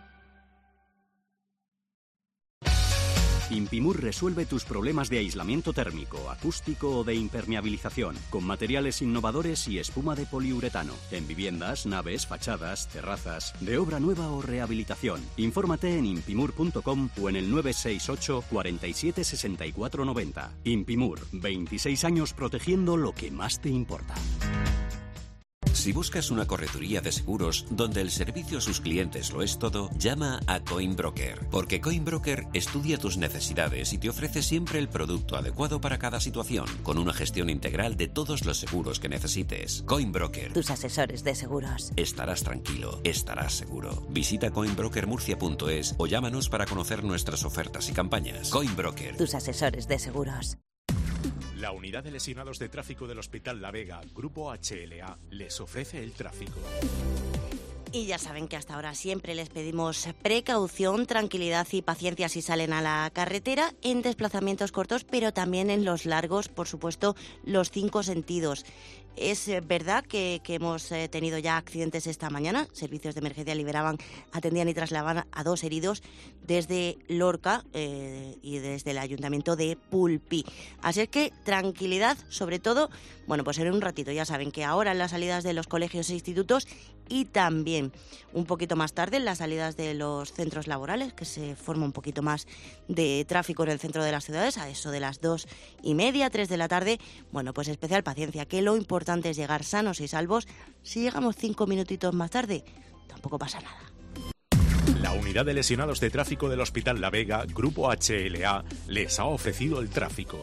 U: Impimur resuelve tus problemas de aislamiento térmico, acústico o de impermeabilización, con materiales innovadores y espuma de poliuretano, en viviendas, naves, fachadas, terrazas, de obra nueva o rehabilitación. Infórmate en impimur.com o en el 968 47 64 90. Impimur, 26 años protegiendo lo que más te importa.
V: Si buscas una correduría de seguros donde el servicio a sus clientes lo es todo, llama a Coinbroker, porque Coinbroker estudia tus necesidades y te ofrece siempre el producto adecuado para cada situación, con una gestión integral de todos los seguros que necesites. Coinbroker.
K: Tus asesores de seguros.
V: Estarás tranquilo, estarás seguro. Visita coinbrokermurcia.es o llámanos para conocer nuestras ofertas y campañas. Coinbroker.
K: Tus asesores de seguros.
G: La Unidad de Lesionados de Tráfico del Hospital La Vega, Grupo HLA, les ofrece el tráfico.
K: Y ya saben que hasta ahora siempre les pedimos precaución, tranquilidad y paciencia si salen a la carretera, en desplazamientos cortos, pero también en los largos, por supuesto, los 5 sentidos. Es verdad que hemos tenido ya accidentes esta mañana. Servicios de emergencia atendían y trasladaban a 2 heridos desde Lorca y desde el Ayuntamiento de Pulpí. Así es que tranquilidad, sobre todo, bueno, pues en un ratito, ya saben que ahora en las salidas de los colegios e institutos y también un poquito más tarde en las salidas de los centros laborales, que se forma un poquito más de tráfico en el centro de las ciudades, a eso de las 2:30, 3 de la tarde. Bueno, pues especial paciencia, que lo importante es llegar sanos y salvos. Si llegamos 5 minutitos más tarde, tampoco pasa nada.
G: La Unidad de Lesionados de Tráfico del Hospital La Vega, Grupo HLA, les ha ofrecido el tráfico.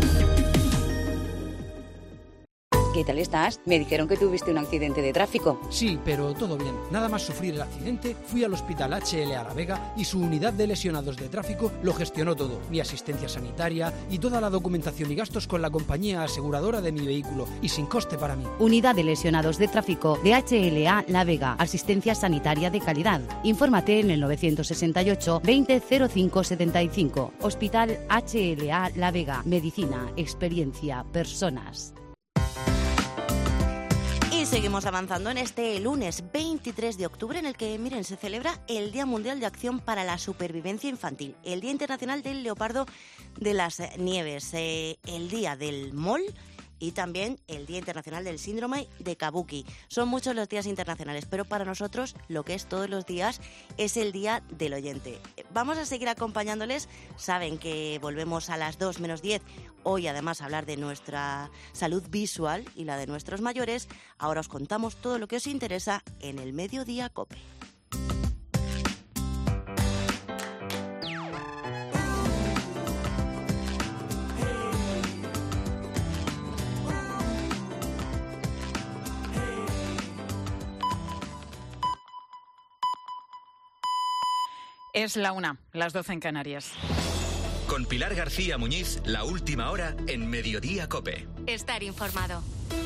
A: ¿Qué tal estás? Me dijeron que tuviste un accidente de tráfico.
B: Sí, pero todo bien. Nada más sufrir el accidente, fui al Hospital HLA La Vega y su unidad de lesionados de tráfico lo gestionó todo. Mi asistencia sanitaria y toda la documentación y gastos con la compañía aseguradora de mi vehículo y sin coste para mí.
W: Unidad de lesionados de tráfico de HLA La Vega. Asistencia sanitaria de calidad. Infórmate en el 968 20 05 75. Hospital HLA La Vega. Medicina, experiencia, personas.
K: Y seguimos avanzando en este lunes 23 de octubre en el que, miren, se celebra el Día Mundial de Acción para la Supervivencia Infantil, el Día Internacional del Leopardo de las Nieves, el Día del MOL y también el Día Internacional del Síndrome de Kabuki. Son muchos los días internacionales, pero para nosotros lo que es todos los días es el Día del Oyente. Vamos a seguir acompañándoles. Saben que volvemos a las 2 menos 10. Hoy además a hablar de nuestra salud visual y la de nuestros mayores. Ahora os contamos todo lo que os interesa en el Mediodía COPE.
X: Es la 1, las 12 en Canarias.
C: Con Pilar García Muñiz, la última hora en Mediodía COPE.
D: Estar informado.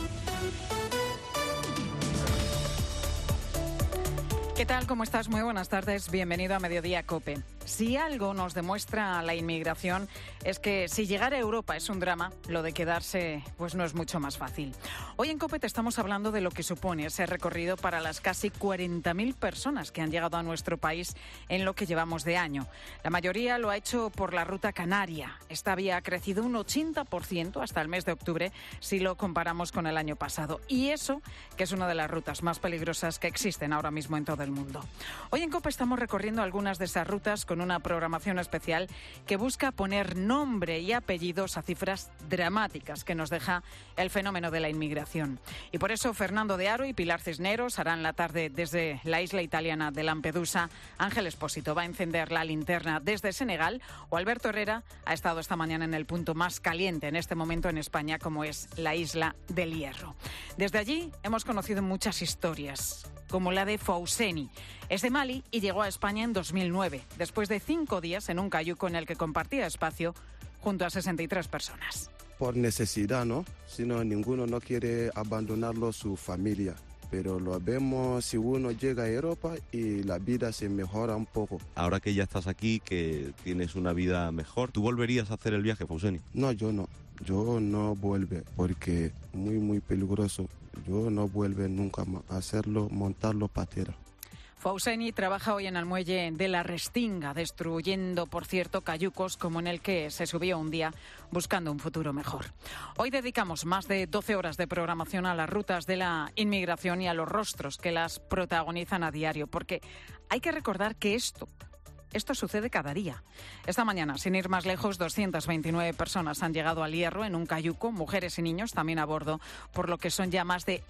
X: ¿Qué tal? ¿Cómo estás? Muy buenas tardes. Bienvenido a Mediodía COPE. Si algo nos demuestra la inmigración es que si llegar a Europa es un drama, lo de quedarse pues no es mucho más fácil. Hoy en COPE te estamos hablando de lo que supone ese recorrido para las casi 40.000 personas que han llegado a nuestro país en lo que llevamos de año. La mayoría lo ha hecho por la ruta canaria. Esta vía ha crecido un 80% hasta el mes de octubre si lo comparamos con el año pasado. Y eso que es una de las rutas más peligrosas que existen ahora mismo en todo el mundo. Hoy en COPE estamos recorriendo algunas de esas rutas con una programación especial que busca poner nombre y apellidos a cifras dramáticas que nos deja el fenómeno de la inmigración. Y por eso Fernando de Aro y Pilar Cisneros harán la tarde desde la isla italiana de Lampedusa. Ángel Espósito va a encender la linterna desde Senegal o Alberto Herrera ha estado esta mañana en el punto más caliente en este momento en España, como es la isla del Hierro. Desde allí hemos conocido muchas historias, como la de Fousseni. Es de Mali y llegó a España en 2009, después de 5 días en un cayuco en el que compartía espacio junto a 63 personas.
Y: Por necesidad, ¿no? Si no, ninguno no quiere abandonarlo su familia. Pero lo vemos si uno llega a Europa y la vida se mejora un poco.
Z: Ahora que ya estás aquí, que tienes una vida mejor, ¿tú volverías a hacer el viaje, Fousseni?
Y: No, yo no. Yo no vuelvo porque muy peligroso. Yo no vuelvo nunca más a hacerlo, montarlo patera.
X: Fousseni trabaja hoy en el muelle de la Restinga, destruyendo, por cierto, cayucos como en el que se subió un día buscando un futuro mejor. Hoy dedicamos más de 12 horas de programación a las rutas de la inmigración y a los rostros que las protagonizan a diario, porque hay que recordar que esto sucede cada día. Esta mañana, sin ir más lejos, 229 personas han llegado al Hierro en un cayuco, mujeres y niños también a bordo, por lo que son ya más de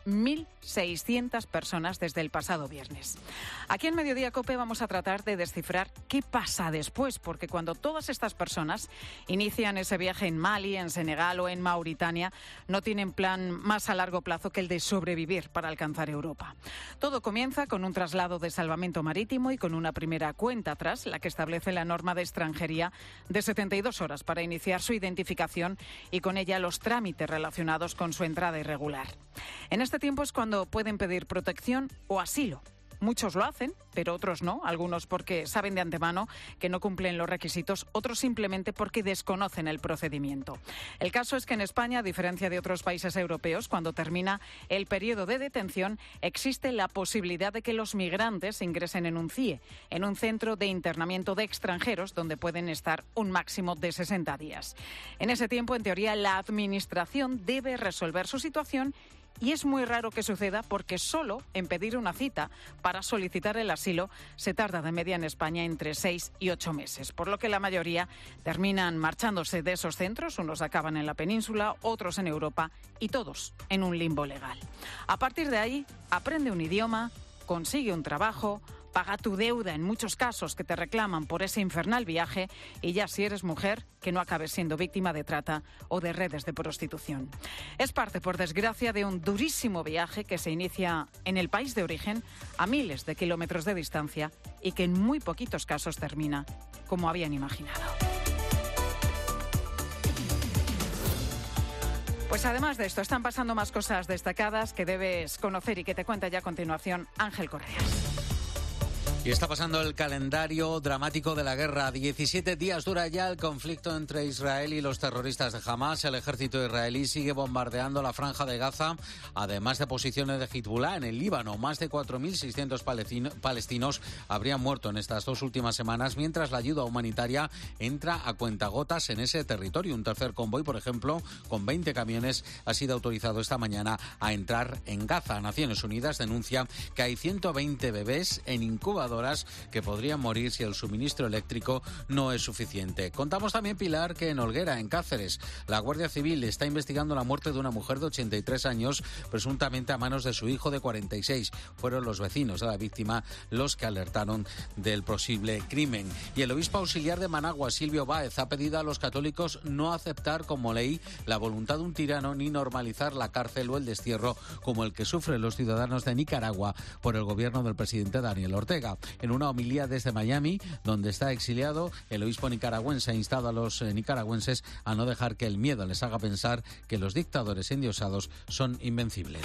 X: 1.600 personas desde el pasado viernes. Aquí en Mediodía COPE vamos a tratar de descifrar qué pasa después, porque cuando todas estas personas inician ese viaje en Mali, en Senegal o en Mauritania, no tienen plan más a largo plazo que el de sobrevivir para alcanzar Europa. Todo comienza con un traslado de salvamento marítimo y con una primera cuenta atrás, la que establece la norma de extranjería de 72 horas para iniciar su identificación y con ella los trámites relacionados con su entrada irregular. En este tiempo es cuando pueden pedir protección o asilo. Muchos lo hacen, pero otros no, algunos porque saben de antemano que no cumplen los requisitos, otros simplemente porque desconocen el procedimiento. El caso es que en España, a diferencia de otros países europeos, cuando termina el periodo de detención, existe la posibilidad de que los migrantes ingresen en un CIE, en un centro de internamiento de extranjeros, donde pueden estar un máximo de 60 días. En ese tiempo, en teoría, la Administración debe resolver su situación. Y es muy raro que suceda porque solo en pedir una cita para solicitar el asilo se tarda de media en España entre 6 y 8 meses, por lo que la mayoría terminan marchándose de esos centros, unos acaban en la península, otros en Europa y todos en un limbo legal. A partir de ahí, aprende un idioma, consigue un trabajo, paga tu deuda en muchos casos que te reclaman por ese infernal viaje y ya si eres mujer, que no acabes siendo víctima de trata o de redes de prostitución. Es parte, por desgracia, de un durísimo viaje que se inicia en el país de origen a miles de kilómetros de distancia y que en muy poquitos casos termina como habían imaginado. Pues además de esto, están pasando más cosas destacadas que debes conocer y que te cuenta ya a continuación Ángel Correas.
H: Y está pasando el calendario dramático de la guerra. 17 días dura ya el conflicto entre Israel y los terroristas de Hamas. El ejército israelí sigue bombardeando la franja de Gaza, además de posiciones de Hezbollah en el Líbano. Más de 4.600 palestinos habrían muerto en estas 2 últimas semanas, mientras la ayuda humanitaria entra a cuentagotas en ese territorio. Un tercer convoy, por ejemplo, con 20 camiones, ha sido autorizado esta mañana a entrar en Gaza. Naciones Unidas denuncia que hay 120 bebés en incubadoras que podrían morir si el suministro eléctrico no es suficiente. Contamos también, Pilar, que en Olguera, en Cáceres, la Guardia Civil está investigando la muerte de una mujer de 83 años, presuntamente a manos de su hijo de 46. Fueron los vecinos de la víctima los que alertaron del posible crimen. Y el obispo auxiliar de Managua, Silvio Báez, ha pedido a los católicos no aceptar como ley la voluntad de un tirano ni normalizar la cárcel o el destierro como el que sufren los ciudadanos de Nicaragua por el gobierno del presidente Daniel Ortega. En una homilía desde Miami, donde está exiliado, el obispo nicaragüense ha instado a los nicaragüenses a no dejar que el miedo les haga pensar que los dictadores endiosados son invencibles.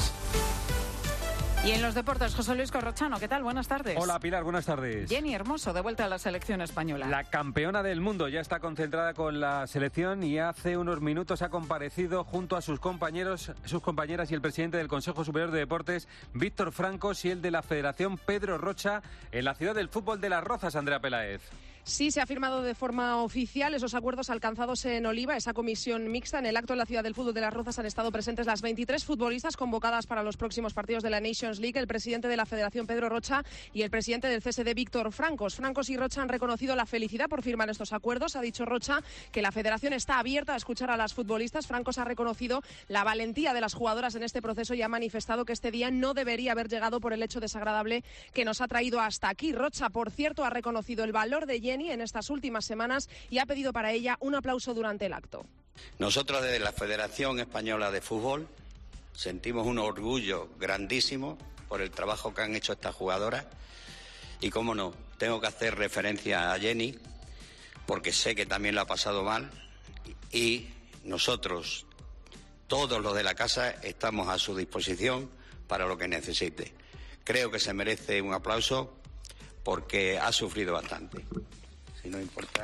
X: Y en los deportes, José Luis Corrochano, ¿qué tal? Buenas tardes.
I: Hola, Pilar, buenas tardes.
X: Jenny Hermoso, de vuelta a la selección española.
I: La campeona del mundo ya está concentrada con la selección y hace unos minutos ha comparecido junto a sus compañeras y el presidente del Consejo Superior de Deportes, Víctor Francos, y el de la Federación, Pedro Rocha, en la ciudad del fútbol de Las Rozas, Andrea Peláez.
J: Sí, se ha firmado de forma oficial esos acuerdos alcanzados en Oliva, esa comisión mixta. En el acto en la ciudad del fútbol de Las Rozas han estado presentes las 23 futbolistas convocadas para los próximos partidos de la Nations League, el presidente de la Federación, Pedro Rocha, y el presidente del CSD, Víctor Francos. Francos y Rocha han reconocido la felicidad por firmar estos acuerdos. Ha dicho Rocha que la Federación está abierta a escuchar a las futbolistas. Francos ha reconocido la valentía de las jugadoras en este proceso y ha manifestado que este día no debería haber llegado por el hecho desagradable que nos ha traído hasta aquí. Rocha, por cierto, ha reconocido el valor de Jenny en estas últimas semanas y ha pedido para ella un aplauso durante el acto.
L: Nosotros desde la Federación Española de Fútbol sentimos un orgullo grandísimo por el trabajo que han hecho estas jugadoras y, cómo no, tengo que hacer referencia a Jenny porque sé que también lo ha pasado mal y nosotros, todos los de la casa, estamos a su disposición para lo que necesite. Creo que se merece un aplauso porque ha sufrido bastante. Si no importa.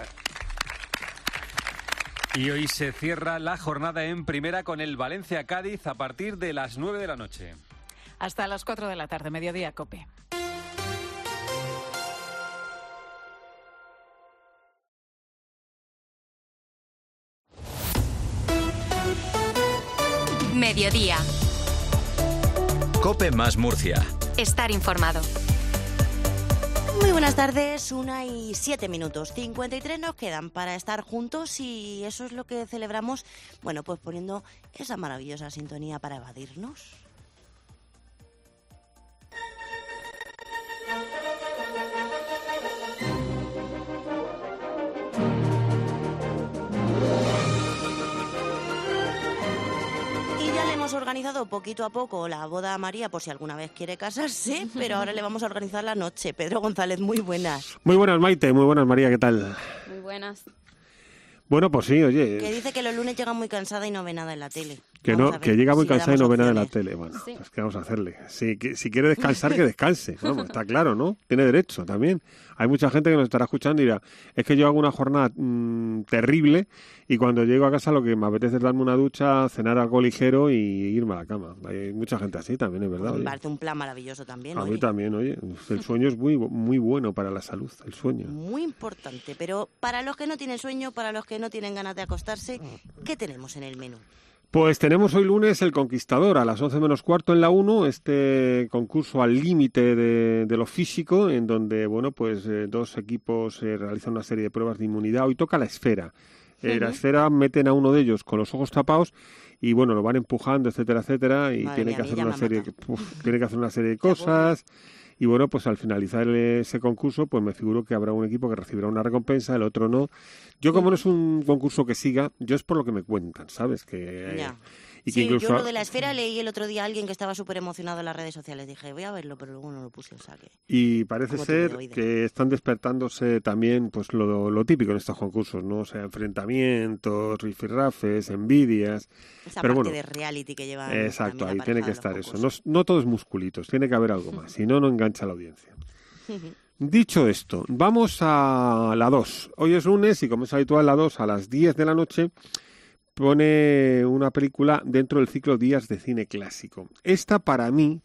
I: Y hoy se cierra la jornada en primera con el Valencia-Cádiz a partir de las 9 de la noche.
X: Hasta las 4 de la tarde, Mediodía COPE.
D: Mediodía.
C: COPE más Murcia.
D: Estar informado.
K: Muy buenas tardes, 1:07. 53 nos quedan para estar juntos y eso es lo que celebramos, bueno, pues poniendo esa maravillosa sintonía para evadirnos. Hemos organizado poquito a poco la boda a María por si alguna vez quiere casarse, pero ahora le vamos a organizar la noche. Pedro González, muy buenas.
M: Muy buenas, Maite, muy buenas, María, ¿qué tal?
N: Muy buenas.
M: Bueno, pues sí, oye.
K: Que dice que los lunes llega muy cansada y no ve nada en la tele.
M: Que llega muy cansado y no ve nada en la tele. Bueno,
N: Sí.
M: pues ¿qué vamos a hacerle? Si quiere descansar, que descanse. Vamos, está claro, ¿no? Tiene derecho también. Hay mucha gente que nos estará escuchando y dirá, es que yo hago una jornada terrible y cuando llego a casa lo que me apetece es darme una ducha, cenar algo ligero y irme a la cama. Hay mucha gente así también, es verdad.
K: Me
M: Oye.
K: parece un plan maravilloso también.
M: A mí
K: oye.
M: también, oye. El sueño es muy, muy bueno para la salud, el sueño.
K: Muy importante, pero para los que no tienen sueño, para los que no tienen ganas de acostarse, ¿qué tenemos en el menú?
M: Pues tenemos hoy lunes El Conquistador a las 11 menos cuarto en la 1, este concurso al límite de lo físico, en donde, bueno, pues dos equipos realizan una serie de pruebas de inmunidad. Hoy toca la esfera. La esfera meten a uno de ellos con los ojos tapados y, bueno, lo van empujando, etcétera, etcétera, y tiene que hacer una serie de cosas. Y bueno, pues al finalizar ese concurso, pues me figuro que habrá un equipo que recibirá una recompensa, el otro no. Yo, como no es un concurso que siga, yo es por lo que me cuentan, ¿sabes? Y que incluso...
K: yo lo de la esfera leí el otro día a alguien que estaba súper emocionado en las redes sociales. Dije, voy a verlo, pero luego no lo puse, o sea que...
M: Y parece ser que están despertándose también pues lo típico en estos concursos, ¿no? O sea, enfrentamientos, rifirrafes, envidias...
K: Esa
M: pero
K: parte
M: bueno,
K: de reality que lleva...
M: exacto, ahí tiene que estar eso. No todo es musculitos, tiene que haber algo más, si no, no engancha a la audiencia. Dicho esto, vamos a la 2. Hoy es lunes y como es habitual la 2 a las 10 de la noche pone una película dentro del ciclo Días de Cine Clásico. Esta para mí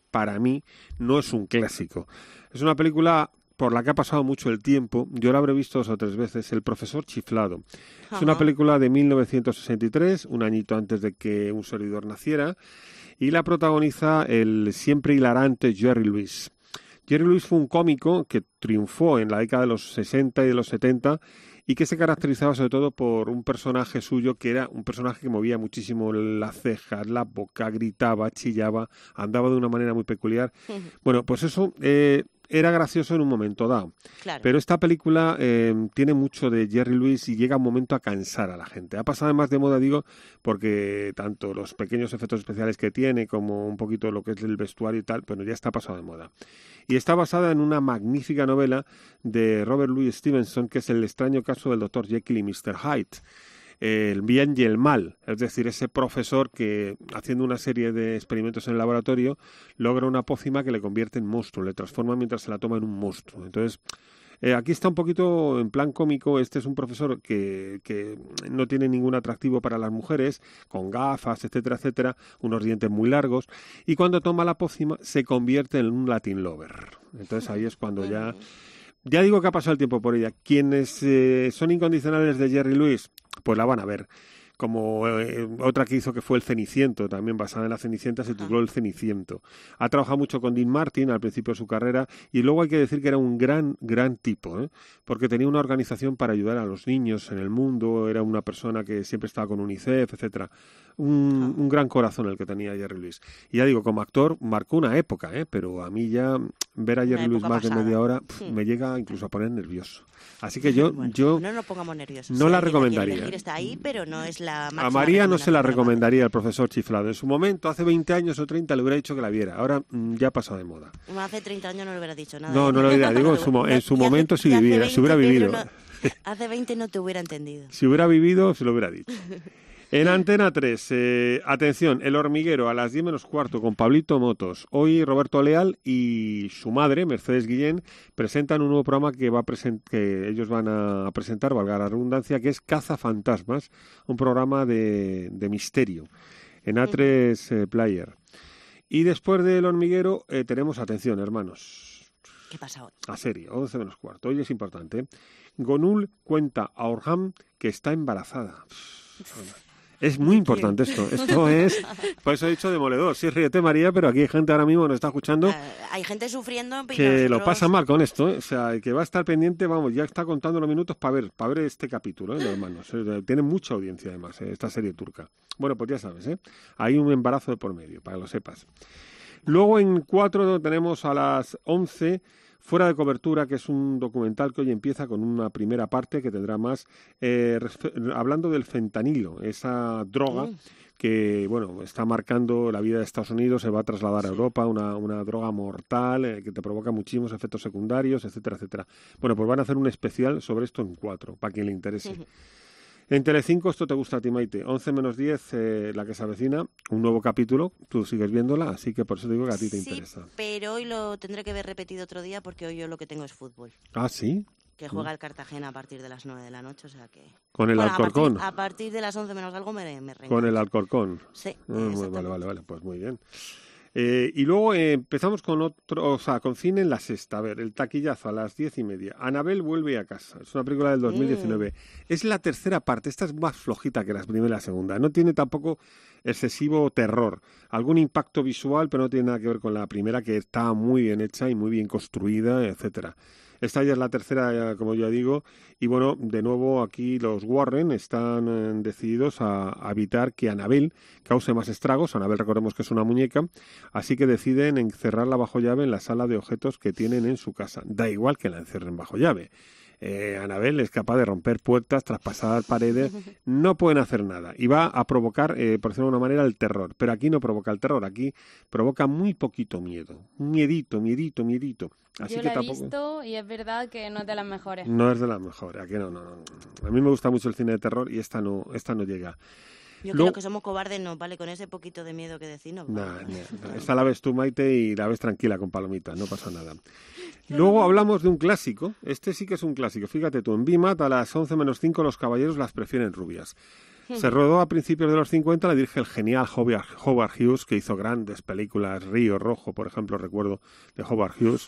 M: no es un clásico. Es una película por la que ha pasado mucho el tiempo. Yo la habré visto 2 o 3 veces, El profesor chiflado. Es una película de 1963, un añito antes de que un servidor naciera, y la protagoniza el siempre hilarante Jerry Lewis. Jerry Lewis fue un cómico que triunfó en la década de los 60 y de los 70 y que se caracterizaba sobre todo por un personaje suyo que era un personaje que movía muchísimo las cejas, la boca, gritaba, chillaba, andaba de una manera muy peculiar. Bueno, pues eso era gracioso en un momento dado. Claro. Pero esta película tiene mucho de Jerry Lewis y llega un momento a cansar a la gente. Ha pasado además de moda, digo, porque tanto los pequeños efectos especiales que tiene como un poquito lo que es el vestuario y tal, bueno, ya está pasado de moda. Y está basada en una magnífica novela de Robert Louis Stevenson, que es El extraño caso del Dr. Jekyll y Mr. Hyde. El bien y el mal, es decir, ese profesor que, haciendo una serie de experimentos en el laboratorio, logra una pócima que le convierte en monstruo, le transforma mientras se la toma en un monstruo. Entonces, aquí está un poquito en plan cómico. Este es un profesor que no tiene ningún atractivo para las mujeres, con gafas, etcétera, etcétera, unos dientes muy largos, y cuando toma la pócima se convierte en un Latin lover. Entonces ahí es cuando ya digo que ha pasado el tiempo por ella. Quienes son incondicionales de Jerry Lewis, pues la van a ver. Como otra que hizo que fue El Ceniciento, también basada en la Cenicienta, se tituló El Ceniciento. Ha trabajado mucho con Dean Martin al principio de su carrera y luego hay que decir que era un gran tipo, porque tenía una organización para ayudar a los niños en el mundo, era una persona que siempre estaba con UNICEF, etcétera. Un gran corazón el que tenía Jerry Lewis. Y ya digo, como actor marcó una época, pero a mí ya ver a Jerry Lewis más de media hora me llega incluso a poner nervioso. Así que yo
K: no nos pongamos nerviosos.
M: No la recomendaría.
K: Está ahí, pero no es la máxima.
M: A María no se la recomendaría el profesor chiflado. En su momento, hace 20 años o 30, le hubiera dicho que la viera. Ahora ya ha pasado de moda.
K: Hace 30 años no le hubiera dicho nada.
M: No lo hubiera. Digo, en su momento si viviera, si hubiera vivido.
K: Hace 20 no te hubiera entendido.
M: Si hubiera vivido, se lo hubiera dicho. En Antena 3, atención, El Hormiguero a las 10 menos cuarto con Pablito Motos. Hoy Roberto Leal y su madre, Mercedes Guillén, presentan un nuevo programa que ellos van a presentar, valga la redundancia, que es Cazafantasmas, un programa de misterio en A3 Player. Y después del Hormiguero tenemos, atención, hermanos.
K: ¿Qué pasa hoy?
M: A serie, 11 menos cuarto. Hoy es importante. Gonul cuenta a Orham que está embarazada. Es muy importante esto. Esto es, por eso he dicho demoledor. Sí, ríete, María, pero aquí hay gente ahora mismo que nos está escuchando.
K: Hay gente sufriendo.
M: Que lo pasa mal con esto, O sea, que va a estar pendiente, vamos, ya está contando los minutos para ver este capítulo, los hermanos. Tiene mucha audiencia, además, esta serie turca. Bueno, pues ya sabes, hay un embarazo de por medio, para que lo sepas. Luego en 4 tenemos a las 11... Fuera de cobertura, que es un documental que hoy empieza con una primera parte que tendrá más, hablando del fentanilo, esa droga que, bueno, está marcando la vida de Estados Unidos, se va a trasladar a Europa, una droga mortal que te provoca muchísimos efectos secundarios, etcétera, etcétera. Bueno, pues van a hacer un especial sobre esto en 4, para quien le interese. En Telecinco, esto te gusta a ti, Maite, 11 menos 10, la que se avecina, un nuevo capítulo, tú sigues viéndola, así que por eso te digo que a ti te interesa.
K: Pero hoy lo tendré que ver repetido otro día porque hoy yo lo que tengo es fútbol.
M: ¿Ah, sí?
K: Que juega el Cartagena a partir de las 9 de la noche, o sea que...
M: Con el Alcorcón.
K: A partir de las 11 menos algo me reengancho.
M: Con el Alcorcón.
K: Sí,
M: vale, pues muy bien. Y luego empezamos con con cine en La Sexta. A ver, el taquillazo a las 10:30. Anabel vuelve a casa. Es una película del 2019. Es la tercera parte. Esta es más flojita que la primera y la segunda. No tiene tampoco excesivo terror. Algún impacto visual, pero no tiene nada que ver con la primera, que está muy bien hecha y muy bien construida, etcétera. Esta ya es la tercera, como ya digo, y bueno, de nuevo aquí los Warren están decididos a evitar que Annabelle cause más estragos. Annabelle, recordemos que es una muñeca, así que deciden encerrarla bajo llave en la sala de objetos que tienen en su casa. Da igual que la encierren bajo llave. Annabelle es capaz de romper puertas, traspasar paredes, no pueden hacer nada y va a provocar, por decirlo de una manera, el terror. Pero aquí no provoca el terror, aquí provoca muy poquito miedo, miedito. Así
N: Yo
M: que
N: la he
M: tampoco...
N: visto y es verdad que no es de las mejores.
M: No es de las mejores, aquí no. A mí me gusta mucho el cine de terror y esta no llega.
K: Yo creo que somos cobardes, nos vale con ese poquito de miedo que decimos.
M: No. Esta la ves tú, Maite, y la ves tranquila con palomitas, no pasa nada. Luego hablamos de un clásico, este sí que es un clásico. Fíjate tú, en BIMAT a las 11 menos 5 los caballeros las prefieren rubias. Se rodó a principios de los 50, la dirige el genial Howard Hughes, que hizo grandes películas, Río Rojo, por ejemplo, recuerdo, de Howard Hughes.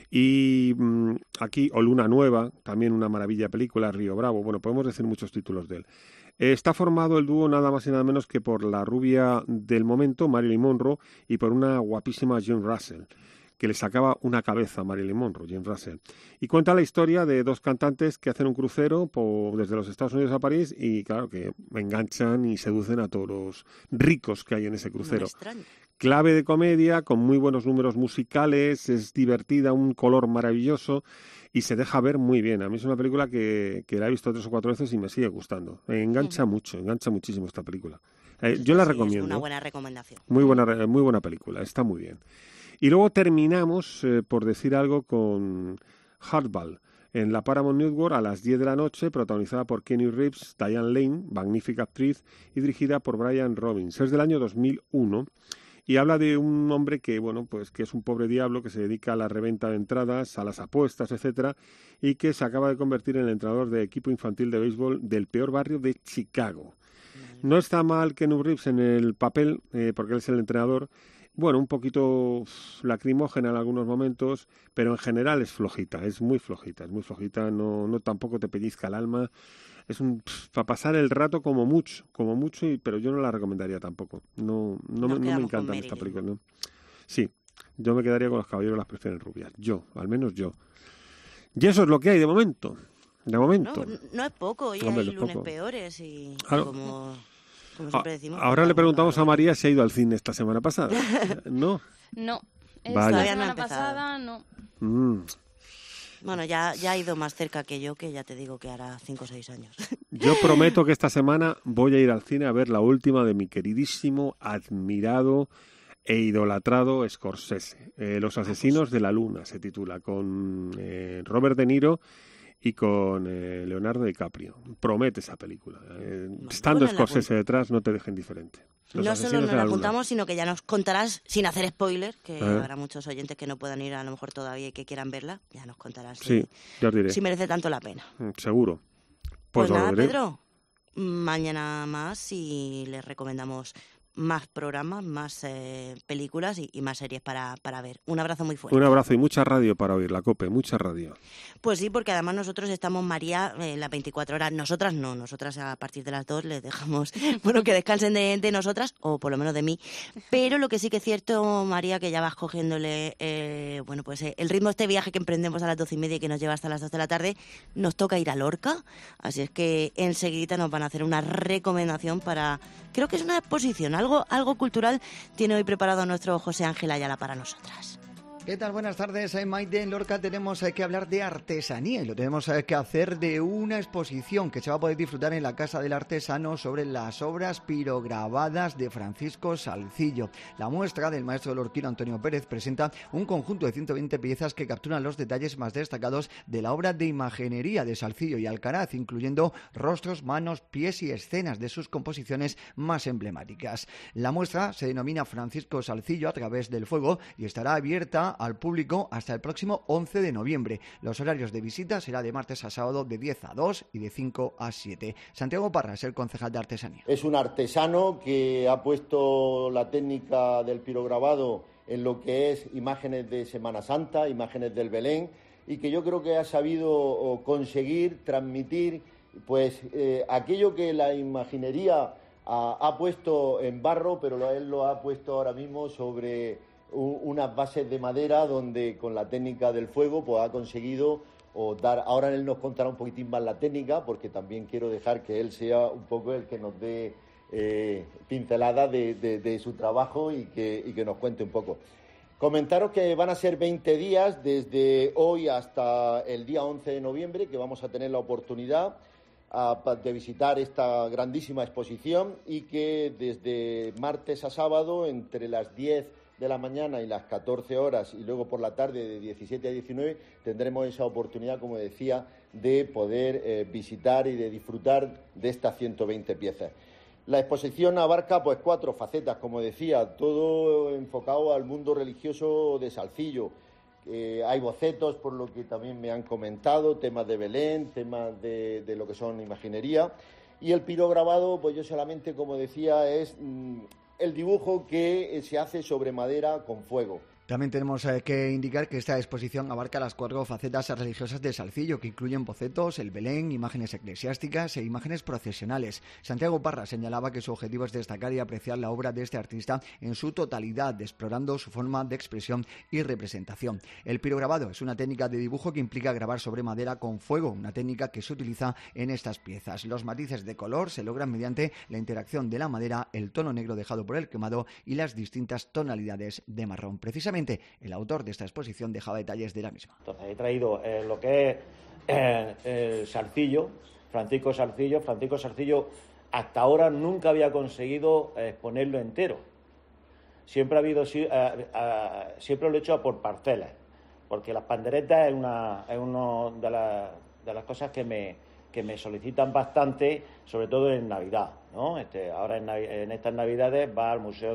M: Y aquí, O Luna Nueva, también una maravilla película, Río Bravo, bueno, podemos decir muchos títulos de él. Está formado el dúo nada más y nada menos que por la rubia del momento, Marilyn Monroe, y por una guapísima Jane Russell, que le sacaba una cabeza a Marilyn Monroe, Jane Russell. Y cuenta la historia de dos cantantes que hacen un crucero desde los Estados Unidos a París y, claro, que enganchan y seducen a todos los ricos que hay en ese crucero. Clave de comedia, con muy buenos números musicales, es divertida, un color maravilloso y se deja ver muy bien. A mí es una película que la he visto 3 o 4 veces y me sigue gustando. Me engancha muchísimo esta película. Yo la recomiendo.
K: Es una buena recomendación.
M: Muy buena película, está muy bien. Y luego terminamos, por decir algo, con Hardball, en la Paramount Network a las 10 de la noche, protagonizada por Kenny Reeves, Diane Lane, magnífica actriz, y dirigida por Brian Robbins. Es del año 2001 y habla de un hombre que, bueno, pues que es un pobre diablo que se dedica a la reventa de entradas, a las apuestas, etcétera, y que se acaba de convertir en el entrenador de equipo infantil de béisbol del peor barrio de Chicago. No está mal Kenny Reeves en el papel, porque él es el entrenador. Bueno, un poquito lacrimógena en algunos momentos, pero en general es flojita, es muy flojita, no tampoco te pellizca el alma, es para pasar el rato como mucho, pero yo no la recomendaría tampoco, no me encantan esta película, ¿no? Sí, yo me quedaría con Los caballeros las prefieren rubias, al menos yo. Y eso es lo que hay de momento. No
K: es poco, y hay lunes peores y
M: claro.
K: Como siempre decimos.
M: Ahora le preguntamos a María si ha ido al cine esta semana pasada. ¿No?
N: No.
K: Todavía
N: la semana pasada no.
K: Bueno, ya ha ido más cerca que yo, que ya te digo que hará 5 o 6 años.
M: Yo prometo que esta semana voy a ir al cine a ver la última de mi queridísimo, admirado e idolatrado Scorsese. Los asesinos de la luna se titula, con Robert De Niro y con Leonardo DiCaprio. Promete esa película. Estando Scorsese detrás, no te dejen diferente.
K: No solo nos la apuntamos, sino que ya nos contarás, sin hacer spoiler, que habrá muchos oyentes que no puedan ir a lo mejor todavía y que quieran verla, ya nos contarás
M: ya os diré.
K: Si merece tanto la pena.
M: Seguro.
K: Pues nada, Pedro, mañana más y les recomendamos más programas, más películas y más series para ver. Un abrazo muy fuerte.
M: Un abrazo y mucha radio para oír, la COPE, mucha radio.
K: Pues sí, porque además nosotros estamos, María, las 24 horas. Nosotras no, nosotras a partir de las 2 les dejamos, que descansen de nosotras, o por lo menos de mí. Pero lo que sí que es cierto, María, que ya vas cogiéndole, el ritmo de este viaje que emprendemos a las 12:30 y que nos lleva hasta las 2 de la tarde, nos toca ir a Lorca. Así es que enseguida nos van a hacer una recomendación para, creo que es una exposición, algo cultural tiene hoy preparado nuestro José Ángel Ayala para nosotras.
O: ¿Qué tal? Buenas tardes, Maite. En Lorca tenemos que hablar de artesanía y lo tenemos que hacer de una exposición que se va a poder disfrutar en la Casa del Artesano sobre las obras pirograbadas de Francisco Salcillo. La muestra del maestro lorquino Antonio Pérez presenta un conjunto de 120 piezas que capturan los detalles más destacados de la obra de imaginería de Salcillo y Alcaraz, incluyendo rostros, manos, pies y escenas de sus composiciones más emblemáticas. La muestra se denomina Francisco Salcillo a través del fuego y estará abierta al público hasta el próximo 11 de noviembre. Los horarios de visita será de martes a sábado de 10 a 2 y de 5 a 7. Santiago Parra es el concejal de Artesanía.
P: Es un artesano que ha puesto la técnica del pirograbado en lo que es imágenes de Semana Santa, imágenes del Belén, y que yo creo que ha sabido conseguir transmitir pues aquello que la imaginería ha puesto en barro, pero él lo ha puesto ahora mismo sobre unas bases de madera donde con la técnica del fuego pues ha conseguido dar. Ahora él nos contará un poquitín más la técnica, porque también quiero dejar que él sea un poco el que nos dé pinceladas de su trabajo y que nos cuente un poco. Comentaros que van a ser 20 días desde hoy hasta el día 11 de noviembre, que vamos a tener la oportunidad de visitar esta grandísima exposición, y que desde martes a sábado entre las 10 de la mañana y las 14 horas y luego por la tarde de 17 a 19 tendremos esa oportunidad, como decía, de poder visitar y de disfrutar de estas 120 piezas. La exposición abarca pues 4 facetas, como decía, todo enfocado al mundo religioso de Salcillo. Hay bocetos, por lo que también me han comentado, temas de Belén, temas de lo que son imaginería, y el pirograbado, pues yo solamente, como decía, es el dibujo que se hace sobre madera con fuego.
O: También tenemos que indicar que esta exposición abarca las 4 facetas religiosas de Salcillo, que incluyen bocetos, el Belén, imágenes eclesiásticas e imágenes procesionales. Santiago Parra señalaba que su objetivo es destacar y apreciar la obra de este artista en su totalidad, explorando su forma de expresión y representación. El pirograbado es una técnica de dibujo que implica grabar sobre madera con fuego, una técnica que se utiliza en estas piezas. Los matices de color se logran mediante la interacción de la madera, el tono negro dejado por el quemado y las distintas tonalidades de marrón. Precisamente el autor de esta exposición dejaba detalles de la misma.
Q: Entonces he traído lo que es Salcillo, Francisco Salcillo. Francisco Salcillo hasta ahora nunca había conseguido exponerlo entero. Siempre siempre lo he hecho por parcelas, porque las panderetas es una de las cosas que me solicitan bastante, sobre todo en Navidad, ¿no? Ahora en estas Navidades va al Museo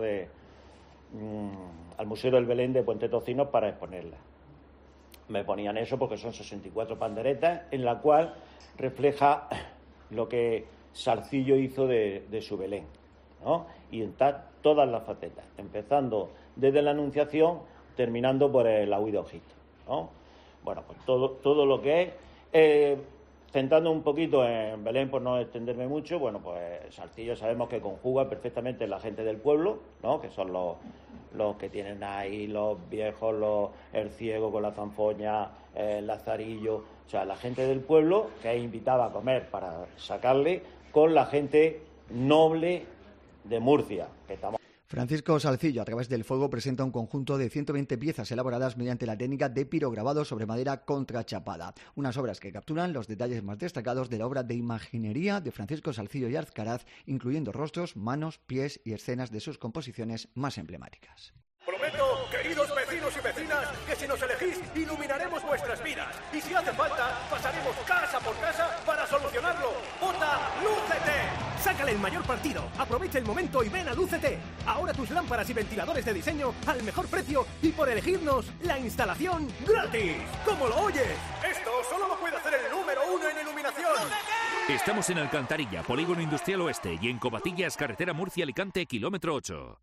Q: del Belén de Puente Tocinos para exponerla. Me ponían eso porque son 64 panderetas, en la cual refleja lo que Salcillo hizo de su Belén, ¿no? Y en todas las facetas, empezando desde la Anunciación, terminando por el Huida a Egipto, ¿no? Bueno, pues todo lo que es, centrando un poquito en Belén, por no extenderme mucho, bueno, pues Salcillo sabemos que conjuga perfectamente la gente del pueblo, ¿no? Que son los que tienen ahí, los viejos, el ciego con la zanfoña, el lazarillo, o sea, la gente del pueblo que es invitada a comer para sacarle con la gente noble de Murcia, que estamos...
O: Francisco Salcillo, a través del fuego, presenta un conjunto de 120 piezas elaboradas mediante la técnica de pirograbado sobre madera contrachapada. Unas obras que capturan los detalles más destacados de la obra de imaginería de Francisco Salcillo y Alcaraz, incluyendo rostros, manos, pies y escenas de sus composiciones más emblemáticas.
R: Prometo, queridos vecinos y vecinas, que si nos elegís, iluminaremos vuestras vidas. Y si hace falta, pasaremos casa por casa para solucionarlo. ¡Vota Lúcete! Sácale el mayor partido, aprovecha el momento y ven a Lúcete. Ahora tus lámparas y ventiladores de diseño al mejor precio y por elegirnos, la instalación gratis. ¿Cómo lo oyes? Esto solo lo puede hacer el número 1 en iluminación. ¡Lúcete!
S: Estamos en Alcantarilla, Polígono Industrial Oeste, y en Covatillas, carretera Murcia-Alicante, kilómetro 8.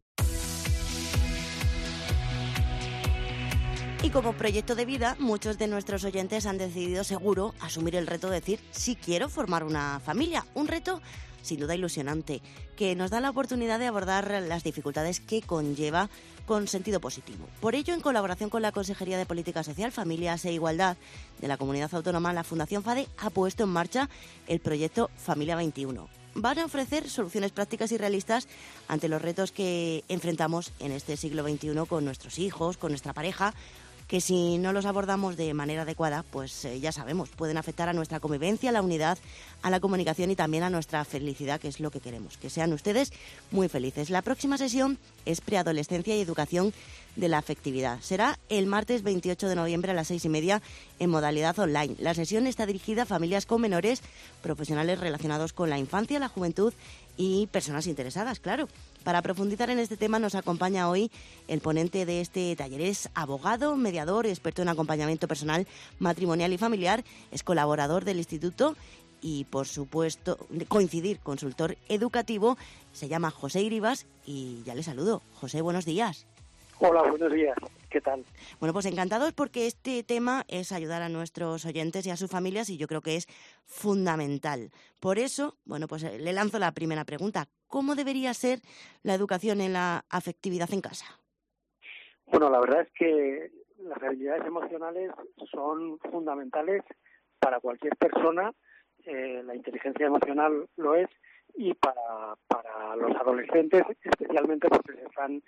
K: Y como proyecto de vida, muchos de nuestros oyentes han decidido seguro asumir el reto de decir sí quiero formar una familia. Un reto sin duda ilusionante, que nos da la oportunidad de abordar las dificultades que conlleva con sentido positivo. Por ello, en colaboración con la Consejería de Política Social, Familias e Igualdad de la Comunidad Autónoma, la Fundación FADE ha puesto en marcha el proyecto Familia 21. Van a ofrecer soluciones prácticas y realistas ante los retos que enfrentamos en este siglo XXI con nuestros hijos, con nuestra pareja, que si no los abordamos de manera adecuada, pues ya sabemos, pueden afectar a nuestra convivencia, a la unidad, a la comunicación y también a nuestra felicidad, que es lo que queremos, que sean ustedes muy felices. La próxima sesión es preadolescencia y educación de la afectividad. Será el martes 28 de noviembre a las 6:30 en modalidad online. La sesión está dirigida a familias con menores, profesionales relacionados con la infancia, la juventud y personas interesadas, claro. Para profundizar en este tema nos acompaña hoy el ponente de este taller. Es abogado, mediador, experto en acompañamiento personal, matrimonial y familiar, es colaborador del Instituto y, por supuesto, coincidir, consultor educativo. Se llama José Iribas y ya le saludo. José, buenos días.
E: Hola, buenos días. ¿Qué tal?
K: Bueno, pues encantados porque este tema es ayudar a nuestros oyentes y a sus familias y yo creo que es fundamental. Por eso, bueno, pues le lanzo la primera pregunta. ¿Cómo debería ser la educación en la afectividad en casa?
E: Bueno, la verdad es que las habilidades emocionales son fundamentales para cualquier persona. La inteligencia emocional lo es y para los adolescentes especialmente porque se están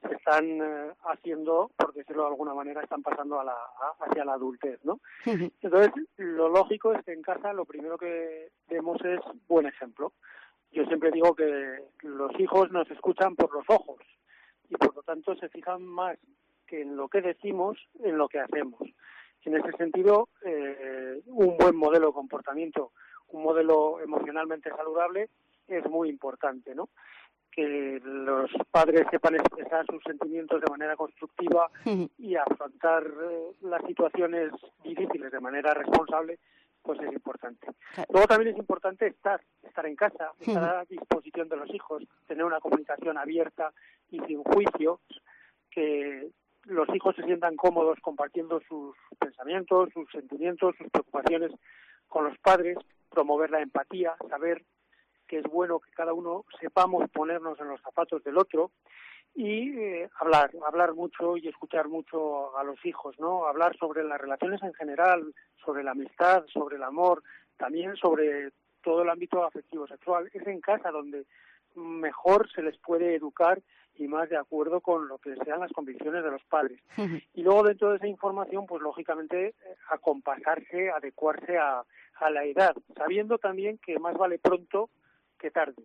E: haciendo, por decirlo de alguna manera, están pasando hacia la adultez, ¿no? Entonces, lo lógico es que en casa lo primero que demos es buen ejemplo. Yo siempre digo que los hijos nos escuchan por los ojos y por lo tanto se fijan más que en lo que decimos, en lo que hacemos. En ese sentido, un buen modelo de comportamiento, un modelo emocionalmente saludable es muy importante, ¿no? Que los padres sepan expresar sus sentimientos de manera constructiva y afrontar las situaciones difíciles de manera responsable, pues es importante. Luego también es importante estar en casa, estar a disposición de los hijos, tener una comunicación abierta y sin juicios, que los hijos se sientan cómodos compartiendo sus pensamientos, sus sentimientos, sus preocupaciones con los padres, promover la empatía, saber que es bueno que cada uno sepamos ponernos en los zapatos del otro y hablar mucho y escuchar mucho a los hijos, ¿no? Hablar sobre las relaciones en general, sobre la amistad, sobre el amor, también sobre todo el ámbito afectivo sexual. Es en casa donde mejor se les puede educar y más de acuerdo con lo que sean las convicciones de los padres. Y luego dentro de esa información, pues lógicamente acompasarse, adecuarse a la edad, sabiendo también que más vale pronto que tarde.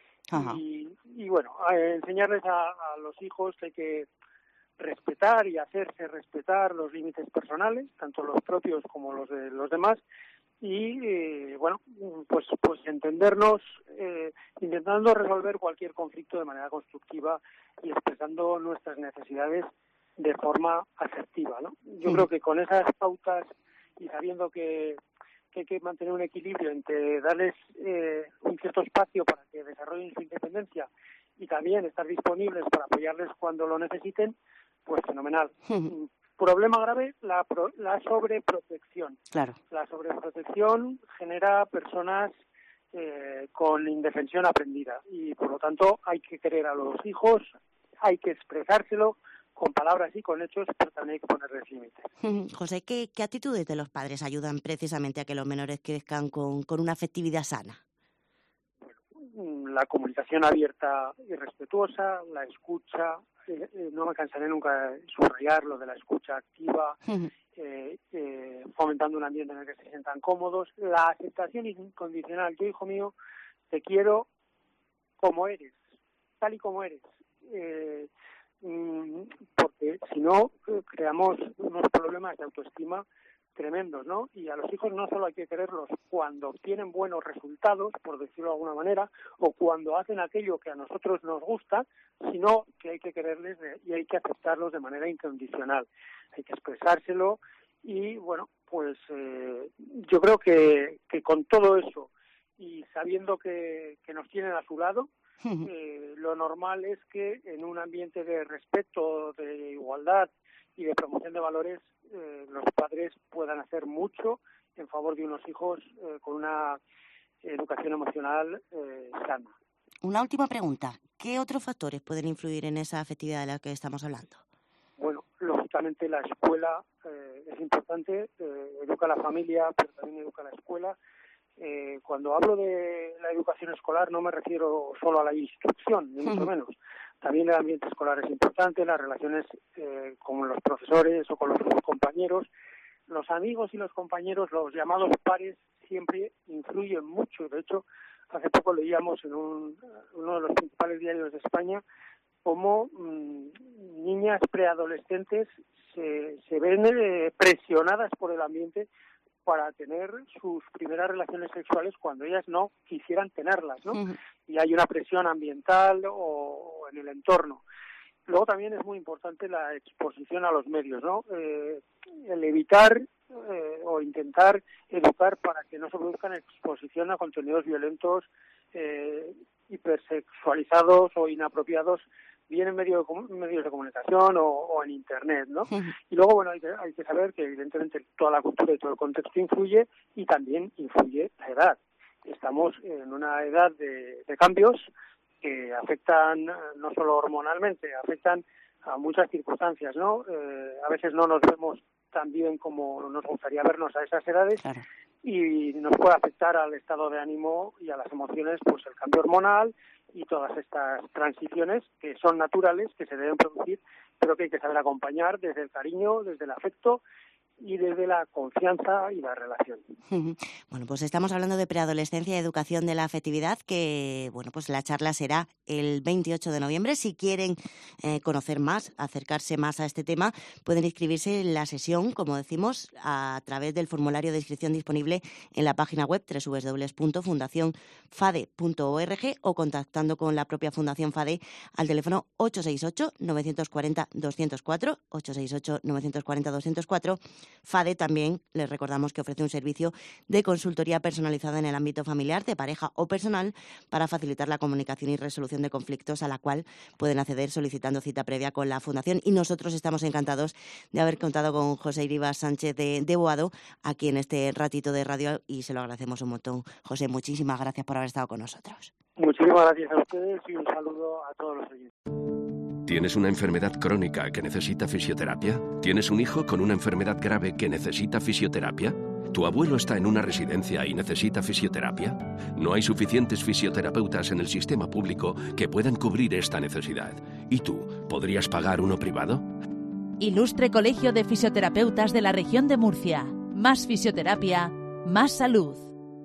E: Y bueno, enseñarles a los hijos que hay que respetar y hacerse respetar los límites personales, tanto los propios como los de los demás, y bueno, pues entendernos, intentando resolver cualquier conflicto de manera constructiva y expresando nuestras necesidades de forma asertiva, ¿no? Yo creo que con esas pautas y sabiendo que hay que mantener un equilibrio entre darles un cierto espacio para que desarrollen su independencia y también estar disponibles para apoyarles cuando lo necesiten, pues fenomenal. Problema grave, la sobreprotección.
K: Claro.
E: La sobreprotección genera personas con indefensión aprendida y por lo tanto hay que querer a los hijos, hay que expresárselo con palabras y con hechos, pero también hay que ponerles límites.
K: José, ¿qué actitudes de los padres ayudan precisamente a que los menores crezcan con una afectividad sana?
E: Bueno, la comunicación abierta y respetuosa, la escucha, no me cansaré nunca de subrayar lo de la escucha activa, fomentando un ambiente en el que se sientan cómodos, la aceptación incondicional. Yo, hijo mío, te quiero como eres, tal y como eres. Porque si no creamos unos problemas de autoestima tremendos, ¿no? Y a los hijos no solo hay que quererlos cuando obtienen buenos resultados, por decirlo de alguna manera, o cuando hacen aquello que a nosotros nos gusta, sino que hay que quererles y hay que aceptarlos de manera incondicional. Hay que expresárselo y, bueno, pues yo creo que con todo eso y sabiendo que nos tienen a su lado, lo normal es que en un ambiente de respeto, de igualdad y de promoción de valores, los padres puedan hacer mucho en favor de unos hijos con una educación emocional sana.
K: Una última pregunta. ¿Qué otros factores pueden influir en esa afectividad de la que estamos hablando?
E: Bueno, lógicamente la escuela es importante, educa a la familia, pero también educa a la escuela. Cuando hablo de la educación escolar no me refiero solo a la instrucción, ni mucho menos. También el ambiente escolar es importante, las relaciones con los profesores o con los compañeros. Los amigos y los compañeros, los llamados pares, siempre influyen mucho. De hecho, hace poco leíamos en uno de los principales diarios de España cómo niñas preadolescentes se ven presionadas por el ambiente para tener sus primeras relaciones sexuales cuando ellas no quisieran tenerlas, ¿no? Uh-huh. Y hay una presión ambiental o en el entorno. Luego también es muy importante la exposición a los medios, ¿no? El evitar o intentar educar para que no se produzcan exposición a contenidos violentos, hipersexualizados o inapropiados, bien en medios de comunicación o en Internet, ¿no? Y luego, bueno, hay que saber que evidentemente toda la cultura y todo el contexto influye, y también influye la edad. Estamos en una edad de cambios que afectan no solo hormonalmente, afectan a muchas circunstancias, ¿no? A veces no nos vemos tan bien como nos gustaría vernos a esas edades. Claro. Y nos puede afectar al estado de ánimo y a las emociones, pues el cambio hormonal y todas estas transiciones que son naturales, que se deben producir, pero que hay que saber acompañar desde el cariño, desde el afecto y desde la confianza y la relación.
K: Bueno, pues estamos hablando de preadolescencia y educación de la afectividad, que, bueno, pues la charla será el 28 de noviembre. Si quieren conocer más, acercarse más a este tema, pueden inscribirse en la sesión, como decimos, a través del formulario de inscripción disponible en la página web www.fundacionfade.org o contactando con la propia Fundación FADE al teléfono 868-940-204, 868-940-204. FADE también, les recordamos que ofrece un servicio de consultoría personalizada en el ámbito familiar, de pareja o personal, para facilitar la comunicación y resolución de conflictos, a la cual pueden acceder solicitando cita previa con la Fundación. Y nosotros estamos encantados de haber contado con José Iribas Sánchez de Boado aquí en este ratito de radio, y se lo agradecemos un montón. José, muchísimas gracias por haber estado con nosotros.
E: Muchísimas gracias a ustedes y un saludo a todos los oyentes.
A: ¿Tienes una enfermedad crónica que necesita fisioterapia? ¿Tienes un hijo con una enfermedad grave que necesita fisioterapia? ¿Tu abuelo está en una residencia y necesita fisioterapia? No hay suficientes fisioterapeutas en el sistema público que puedan cubrir esta necesidad. ¿Y tú, podrías pagar uno privado?
F: Ilustre Colegio de Fisioterapeutas de la Región de Murcia. Más fisioterapia, más salud.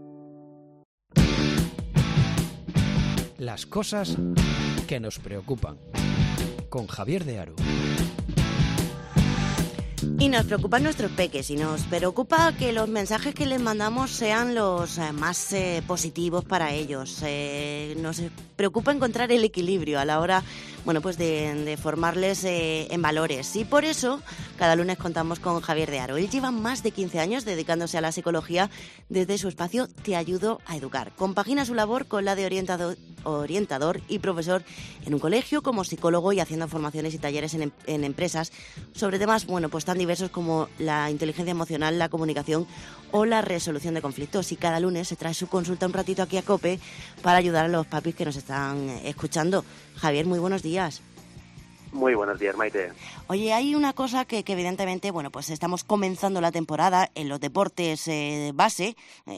B: Las cosas que nos preocupan. Con Javier de Aro.
K: Y nos preocupan nuestros peques, y nos preocupa que los mensajes que les mandamos sean los más positivos para ellos. Nos preocupa encontrar el equilibrio a la hora, bueno, pues de formarles en valores. Y por eso, cada lunes contamos con Javier de Aro. Él lleva más de 15 años dedicándose a la psicología desde su espacio Te Ayudo a Educar. Compagina su labor con la de orientador y profesor en un colegio, como psicólogo, y haciendo formaciones y talleres en empresas sobre temas, bueno, pues tan diversos como la inteligencia emocional, la comunicación o la resolución de conflictos. Y cada lunes se trae su consulta un ratito aquí a COPE para ayudar a los papis que nos están escuchando. Javier, muy buenos días.
G: Muy buenos días, Maite.
K: Oye, hay una cosa que evidentemente, bueno, pues estamos comenzando la temporada en los deportes base.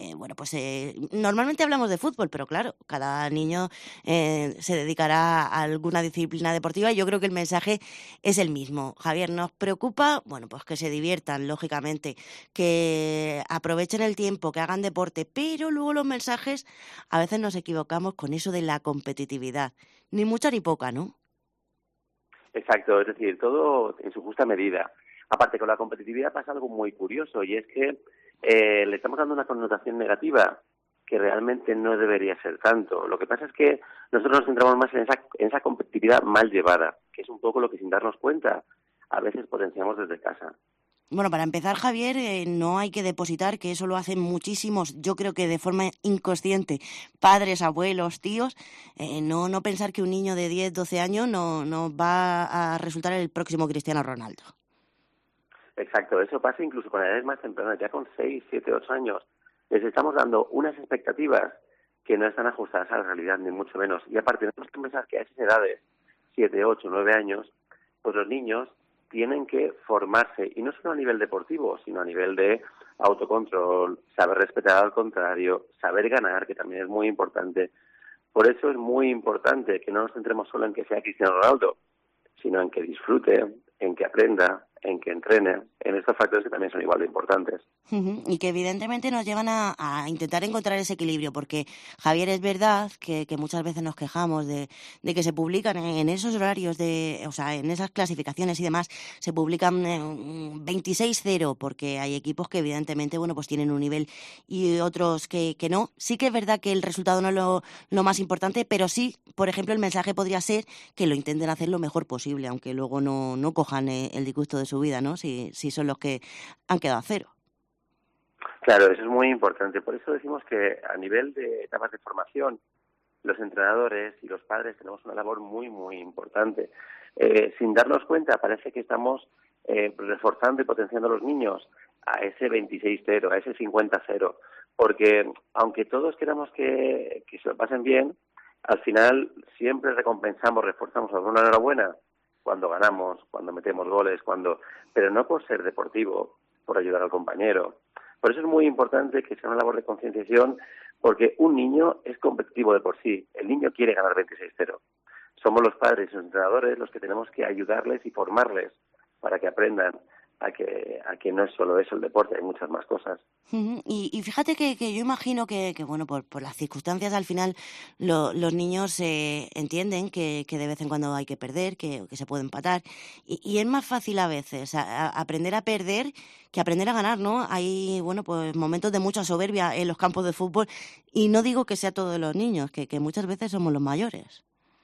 K: Normalmente hablamos de fútbol, pero claro, cada niño se dedicará a alguna disciplina deportiva, y yo creo que el mensaje es el mismo. Javier, nos preocupa, bueno, pues que se diviertan, lógicamente, que aprovechen el tiempo, que hagan deporte, pero luego los mensajes, a veces nos equivocamos con eso de la competitividad. Ni mucha ni poca, ¿no?
G: Exacto, es decir, todo en su justa medida. Aparte, con la competitividad pasa algo muy curioso, y es que le estamos dando una connotación negativa que realmente no debería ser tanto. Lo que pasa es que nosotros nos centramos más en esa competitividad mal llevada, que es un poco lo que, sin darnos cuenta, a veces potenciamos desde casa.
K: Bueno, para empezar, Javier, no hay que depositar, que eso lo hacen muchísimos, yo creo que de forma inconsciente, padres, abuelos, tíos, no pensar que un niño de 10, 12 años no va a resultar el próximo Cristiano Ronaldo.
G: Exacto, eso pasa incluso con edades más tempranas, ya con 6, 7, 8 años. Les estamos dando unas expectativas que no están ajustadas a la realidad, ni mucho menos. Y aparte, tenemos que pensar que a esas edades, 7, 8, 9 años, pues los niños tienen que formarse, y no solo a nivel deportivo, sino a nivel de autocontrol, saber respetar al contrario, saber ganar, que también es muy importante, Por eso es muy importante que no nos centremos solo en que sea Cristiano Ronaldo, sino en que disfrute, en que aprenda, en que entrene, en estos factores que también son igual de importantes.
K: Y que evidentemente nos llevan a intentar encontrar ese equilibrio, porque Javier, es verdad que muchas veces nos quejamos de que se publican en esos horarios, o sea, en esas clasificaciones y demás, se publican 26-0, porque hay equipos que evidentemente, bueno, pues tienen un nivel y otros que no. Sí que es verdad que el resultado no es lo más importante, pero sí, por ejemplo, el mensaje podría ser que lo intenten hacer lo mejor posible, aunque luego no cojan el disgusto de su vida, ¿no? Si son los que han quedado a cero.
G: Claro, eso es muy importante. Por eso decimos que a nivel de etapas de formación, los entrenadores y los padres tenemos una labor muy, muy importante. Sin darnos cuenta, parece que estamos reforzando y potenciando a los niños a ese 26-0, a ese 50-0, porque aunque todos queramos que se lo pasen bien, al final siempre recompensamos, reforzamos alguna enhorabuena cuando ganamos, cuando metemos goles, pero no por ser deportivo, por ayudar al compañero. Por eso es muy importante que sea una labor de concienciación, porque un niño es competitivo de por sí. El niño quiere ganar 26-0. Somos los padres y los entrenadores los que tenemos que ayudarles y formarles para que aprendan a que no es solo eso el deporte, hay muchas más cosas.
K: Y fíjate que yo imagino que bueno, por las circunstancias al final los niños entienden que de vez en cuando hay que perder, que se puede empatar, y es más fácil a veces aprender a perder que aprender a ganar, ¿no? Hay, bueno, pues momentos de mucha soberbia en los campos de fútbol, y no digo que sea todos los niños, que muchas veces somos los mayores.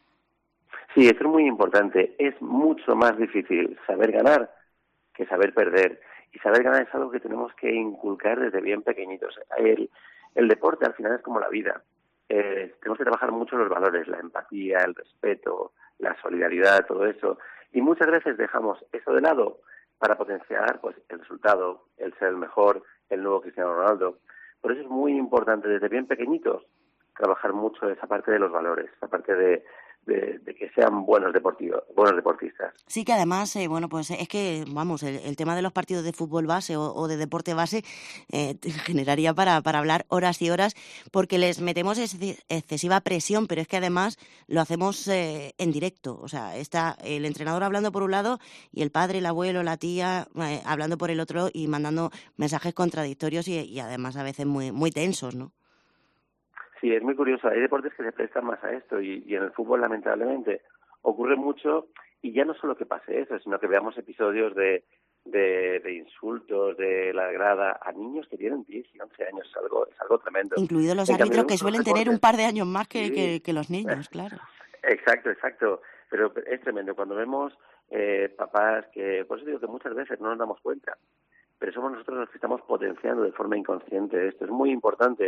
G: Sí, eso es muy importante. Es mucho más difícil saber ganar que saber perder. Y saber ganar es algo que tenemos que inculcar desde bien pequeñitos. El deporte al final es como la vida. Tenemos que trabajar mucho los valores, la empatía, el respeto, la solidaridad, todo eso. Y muchas veces dejamos eso de lado para potenciar pues el resultado, el ser el mejor, el nuevo Cristiano Ronaldo. Por eso es muy importante desde bien pequeñitos trabajar mucho esa parte de los valores, esa parte de que sean buenos deportistas.
K: Sí, que además, bueno, pues es que, vamos, el tema de los partidos de fútbol base o de deporte base generaría para hablar horas y horas, porque les metemos excesiva presión, pero es que además lo hacemos en directo. O sea, está el entrenador hablando por un lado y el padre, el abuelo, la tía hablando por el otro y mandando mensajes contradictorios y además a veces muy, muy tensos, ¿no?
G: Sí, es muy curioso. Hay deportes que se prestan más a esto y en el fútbol, lamentablemente, ocurre mucho, y ya no solo que pase eso, sino que veamos episodios de insultos de la grada a niños que tienen 10 y 11 años. Es algo tremendo.
K: Incluidos los árbitros, que suelen tener un par de años más que los niños, claro.
G: Exacto. Pero es tremendo. Cuando vemos papás que, por eso digo que muchas veces no nos damos cuenta, pero somos nosotros los que estamos potenciando de forma inconsciente esto. Es muy importante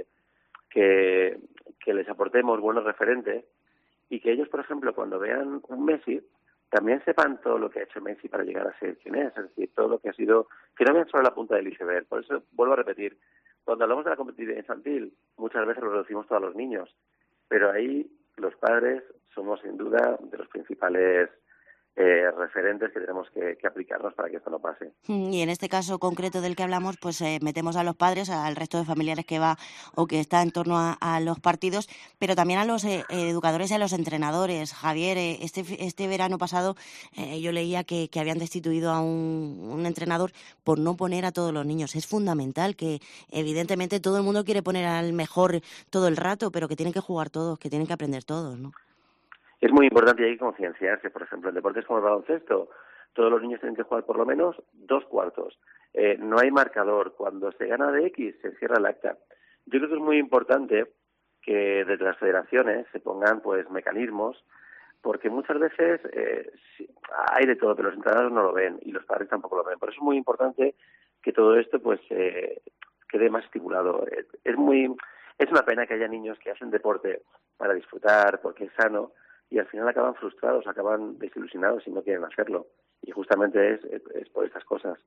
G: que les aportemos buenos referentes y que ellos, por ejemplo, cuando vean un Messi, también sepan todo lo que ha hecho Messi para llegar a ser quien es decir, todo lo que ha sido, que no vean solo la punta del iceberg. Por eso vuelvo a repetir, cuando hablamos de la competitividad infantil, muchas veces lo reducimos todo a los niños, pero ahí los padres somos sin duda de los principales referentes que tenemos que aplicarnos para que esto no pase.
K: Y en este caso concreto del que hablamos, pues metemos a los padres, al resto de familiares que va o que está en torno a los partidos, pero también a los educadores y a los entrenadores. Javier, este verano pasado yo leía que habían destituido a un entrenador por no poner a todos los niños. Es fundamental que evidentemente todo el mundo quiere poner al mejor todo el rato, pero que tienen que jugar todos, que tienen que aprender todos, ¿no?
G: Es muy importante y hay que concienciarse. Por ejemplo, en deportes como el baloncesto, todos los niños tienen que jugar por lo menos 2 cuartos. No hay marcador. Cuando se gana de X, se cierra el acta. Yo creo que es muy importante que desde las federaciones se pongan pues mecanismos, porque muchas veces hay de todo, pero los entrenadores no lo ven y los padres tampoco lo ven. Por eso es muy importante que todo esto pues quede más estipulado. Es una pena que haya niños que hacen deporte para disfrutar, porque es sano, y al final acaban frustrados, acaban desilusionados y no quieren hacerlo. Y justamente es por estas cosas.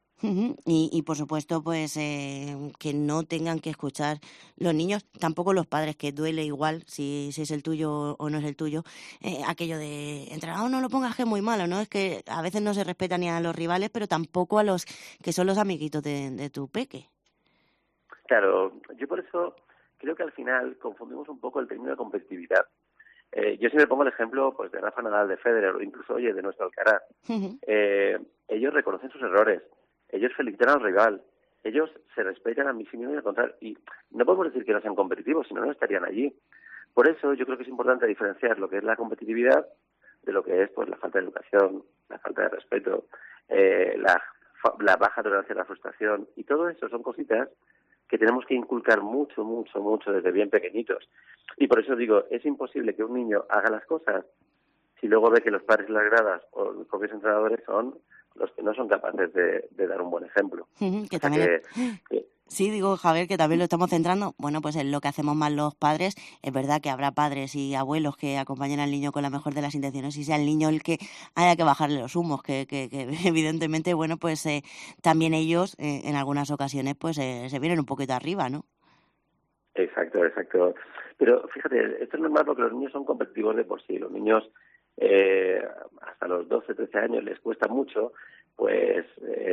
K: Y por supuesto, pues que no tengan que escuchar los niños, tampoco los padres, que duele igual si es el tuyo o no es el tuyo. Aquello de entrenador no lo pongas, que es muy malo, ¿no? Es que a veces no se respeta ni a los rivales, pero tampoco a los que son los amiguitos de tu peque.
G: Claro, yo por eso creo que al final confundimos un poco el término de competitividad. Yo siempre pongo el ejemplo pues de Rafa Nadal, de Federer o incluso, oye, de nuestro Alcaraz. Ellos reconocen sus errores, ellos felicitan al rival, ellos se respetan a sí mismos y al contrario. Y no podemos decir que no sean competitivos, si no, no estarían allí. Por eso yo creo que es importante diferenciar lo que es la competitividad de lo que es pues la falta de educación, la falta de respeto, la baja tolerancia a la frustración, y todo eso son cositas que tenemos que inculcar mucho desde bien pequeñitos. Y por eso digo, es imposible que un niño haga las cosas si luego ve que los padres de las gradas o los propios entrenadores son los que no son capaces de dar un buen ejemplo.
K: Que también sí, digo, Javier, que también lo estamos centrando, bueno, pues en lo que hacemos más los padres. Es verdad que habrá padres y abuelos que acompañen al niño con la mejor de las intenciones y sea el niño el que haya que bajarle los humos, que evidentemente, bueno, pues también ellos en algunas ocasiones pues se vienen un poquito arriba, ¿no?
G: Exacto. Pero fíjate, esto es normal porque los niños son competitivos de por sí. Los niños hasta los 12, 13 años les cuesta mucho pues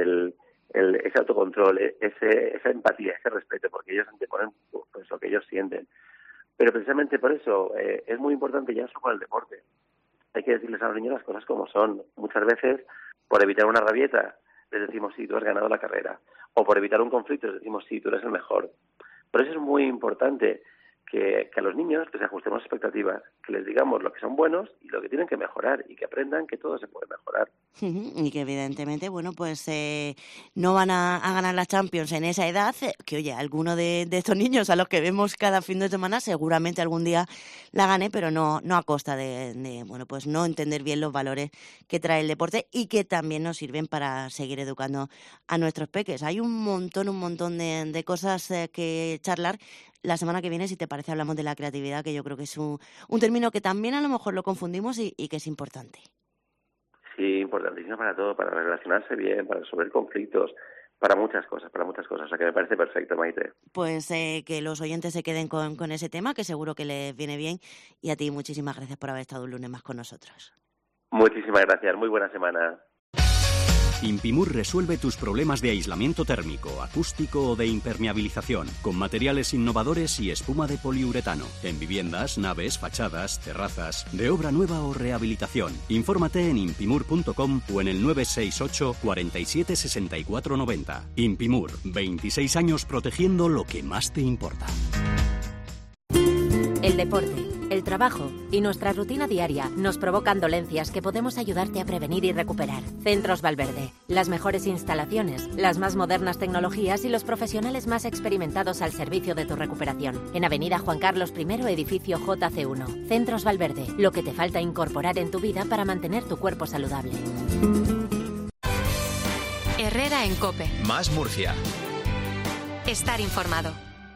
G: ese autocontrol, esa empatía, ese respeto, porque ellos anteponen pues lo que ellos sienten. Pero precisamente por eso es muy importante ya eso con el deporte. Hay que decirles a los niños las cosas como son. Muchas veces, por evitar una rabieta, les decimos sí, tú has ganado la carrera. O por evitar un conflicto, les decimos sí, tú eres el mejor. Por eso es muy importante que a los niños les ajustemos expectativas, que les digamos lo que son buenos y lo que tienen que mejorar, y que aprendan que todo se puede mejorar.
K: Y que evidentemente, bueno, pues no van a ganar la Champions en esa edad, que oye, alguno de estos niños a los que vemos cada fin de semana seguramente algún día la gane, pero no a costa de bueno, pues no entender bien los valores que trae el deporte y que también nos sirven para seguir educando a nuestros peques. Hay un montón de cosas que charlar. La semana que viene, si te parece, hablamos de la creatividad, que yo creo que es un término que también a lo mejor lo confundimos y que es importante.
G: Sí, importantísimo para todo, para relacionarse bien, para resolver conflictos, para muchas cosas. O sea que me parece perfecto, Maite.
K: Pues que los oyentes se queden con ese tema, que seguro que les viene bien. Y a ti, muchísimas gracias por haber estado un lunes más con nosotros.
G: Muchísimas gracias, muy buena semana.
T: Impimur resuelve tus problemas de aislamiento térmico, acústico o de impermeabilización con materiales innovadores y espuma de poliuretano en viviendas, naves, fachadas, terrazas, de obra nueva o rehabilitación. Infórmate en impimur.com o en el 968 47 64 90. Impimur, 26 años protegiendo lo que más te importa.
D: El deporte, el trabajo y nuestra rutina diaria nos provocan dolencias que podemos ayudarte a prevenir y recuperar. Centros Valverde, las mejores instalaciones, las más modernas tecnologías y los profesionales más experimentados al servicio de tu recuperación. En Avenida Juan Carlos I, edificio JC1. Centros Valverde, lo que te falta incorporar en tu vida para mantener tu cuerpo saludable.
N: Herrera en COPE.
C: Más Murcia.
N: Estar informado.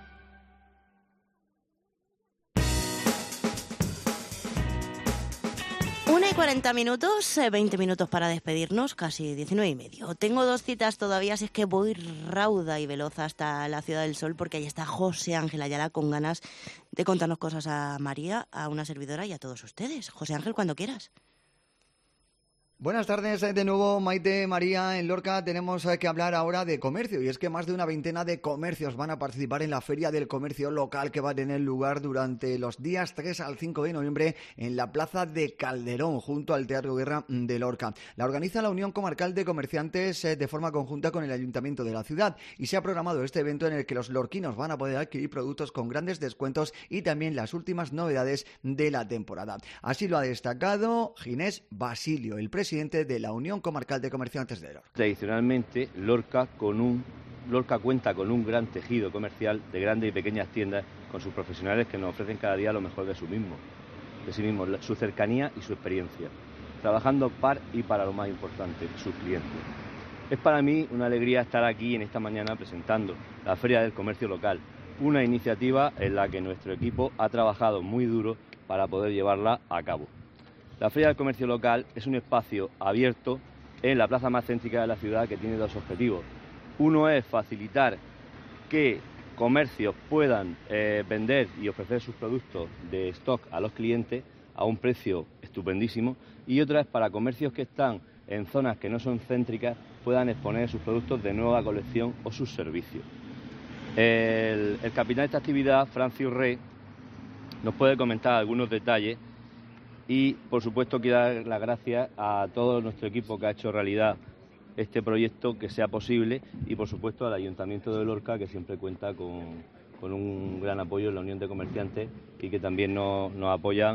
K: 1:40 minutos, 20 minutos para despedirnos, casi 19:30. Tengo 2 citas todavía, así es que voy rauda y veloz hasta la Ciudad del Sol, porque ahí está José Ángel Ayala con ganas de contarnos cosas a María, a una servidora y a todos ustedes. José Ángel, cuando quieras.
O: Buenas tardes de nuevo, Maite, María. En Lorca tenemos que hablar ahora de comercio, y es que más de una veintena de comercios van a participar en la Feria del Comercio Local, que va a tener lugar durante los días 3 al 5 de noviembre en la Plaza de Calderón, junto al Teatro Guerra de Lorca. La organiza la Unión Comarcal de Comerciantes de forma conjunta con el Ayuntamiento de la ciudad, y se ha programado este evento en el que los lorquinos van a poder adquirir productos con grandes descuentos y también las últimas novedades de la temporada. Así lo ha destacado Ginés Basilio, el presidente de la Unión Comarcal de Comerciantes de Lorca.
U: Tradicionalmente, Lorca cuenta con un gran tejido comercial de grandes y pequeñas tiendas con sus profesionales que nos ofrecen cada día lo mejor de sí mismos, su cercanía y su experiencia, trabajando par y para lo más importante, sus clientes. Es para mí una alegría estar aquí en esta mañana presentando la Feria del Comercio Local, una iniciativa en la que nuestro equipo ha trabajado muy duro para poder llevarla a cabo. La Feria del Comercio Local es un espacio abierto en la plaza más céntrica de la ciudad que tiene 2 objetivos. Uno es facilitar que comercios puedan vender y ofrecer sus productos de stock a los clientes a un precio estupendísimo, y otra es para comercios que están en zonas que no son céntricas puedan exponer sus productos de nueva colección o sus servicios. El capitán de esta actividad, Francis Rey, nos puede comentar algunos detalles Y, por supuesto, quiero dar las gracias a todo nuestro equipo que ha hecho realidad este proyecto, que sea posible, y, por supuesto, al Ayuntamiento de Lorca, que siempre cuenta con un gran apoyo en la Unión de Comerciantes y que también nos apoyan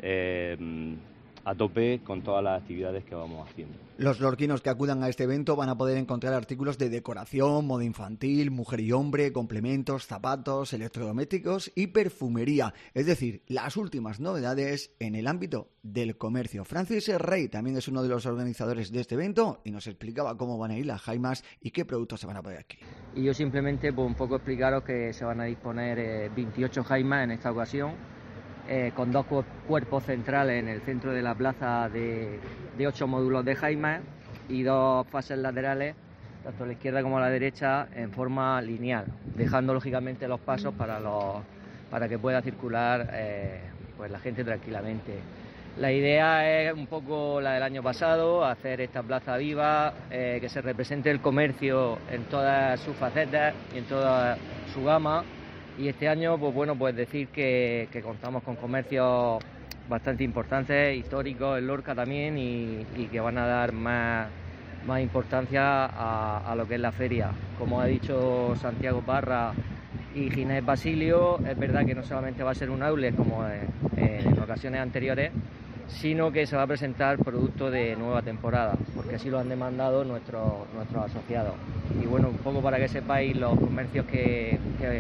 U: a tope con todas las actividades que vamos haciendo.
O: Los lorquinos que acudan a este evento van a poder encontrar artículos de decoración, moda infantil, mujer y hombre, complementos, zapatos, electrodomésticos y perfumería. Es decir, las últimas novedades en el ámbito del comercio. Francis Rey también es uno de los organizadores de este evento y nos explicaba cómo van a ir las jaimas y qué productos se van a poder adquirir.
H: Y yo simplemente un poco explicaros que se van a disponer 28 jaimas en esta ocasión, con 2 cuerpos centrales en el centro de la plaza de 8 módulos de jaimas y 2 fases laterales, tanto a la izquierda como a la derecha, en forma lineal, dejando lógicamente los pasos para que pueda circular pues la gente tranquilamente. La idea es un poco la del año pasado, hacer esta plaza viva, que se represente el comercio en todas sus facetas y en toda su gama. Y este año, pues bueno, pues decir que contamos con comercios bastante importantes, históricos en Lorca también, y que van a dar más importancia a lo que es la feria. Como ha dicho Santiago Parra y Ginés Basilio, es verdad que no solamente va a ser un outlet como en ocasiones anteriores, sino que se va a presentar producto de nueva temporada, porque así lo han demandado nuestros asociados. Y bueno, un poco para que sepáis los comercios que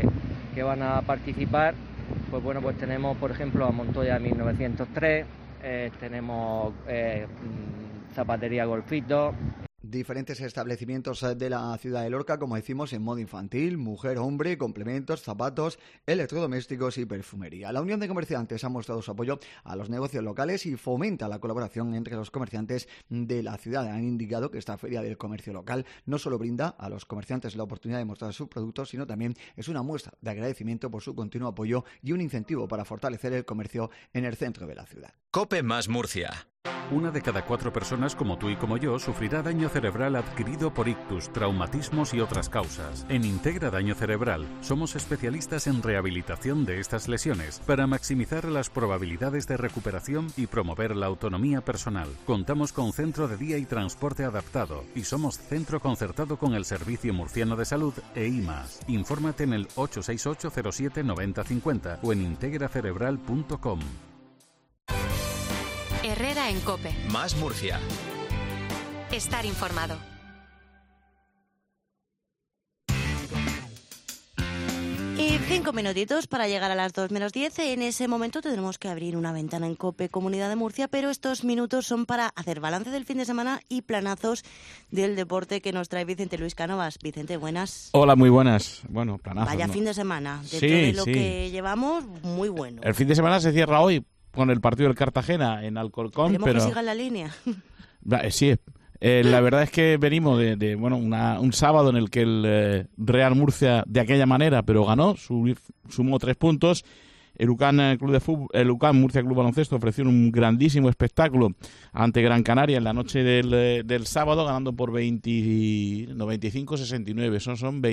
H: van a participar, pues bueno, pues tenemos por ejemplo a Montoya 1903, tenemos Zapatería Golfito.
O: Diferentes establecimientos de la ciudad de Lorca, como decimos, en moda infantil, mujer, hombre, complementos, zapatos, electrodomésticos y perfumería. La Unión de Comerciantes ha mostrado su apoyo a los negocios locales y fomenta la colaboración entre los comerciantes de la ciudad. Han indicado que esta feria del comercio local no solo brinda a los comerciantes la oportunidad de mostrar sus productos, sino también es una muestra de agradecimiento por su continuo apoyo y un incentivo para fortalecer el comercio en el centro de la ciudad.
C: COPE más Murcia.
S: 1 de cada 4 personas como tú y como yo sufrirá daño cerebral adquirido por ictus, traumatismos y otras causas. En Integra Daño Cerebral somos especialistas en rehabilitación de estas lesiones para maximizar las probabilidades de recuperación y promover la autonomía personal. Contamos con centro de día y transporte adaptado y somos centro concertado con el Servicio Murciano de Salud e IMAS. Infórmate en el 868 07 90 50 o en integracerebral.com.
J: Herrera en COPE.
C: Más Murcia.
J: Estar informado.
K: Y 5 minutitos para llegar a las 2 menos 10. En ese momento tendremos que abrir una ventana en COPE Comunidad de Murcia, pero estos minutos son para hacer balance del fin de semana y planazos del deporte que nos trae Vicente Luis Cánovas. Vicente, buenas.
V: Hola, muy buenas. Bueno, planazos.
K: Vaya
V: ¿no?
K: Fin de semana. De
V: sí,
K: todo lo que llevamos, muy bueno.
V: El fin de semana se cierra hoy con el partido del Cartagena en Alcorcón.
K: Esperemos que siga en la línea.
V: Sí, la verdad es que venimos de un sábado en el que el Real Murcia de aquella manera, pero ganó, sumó 3 puntos. El UCAN Murcia Club Baloncesto ofreció un grandísimo espectáculo ante Gran Canaria en la noche del sábado, ganando por 25-69. Son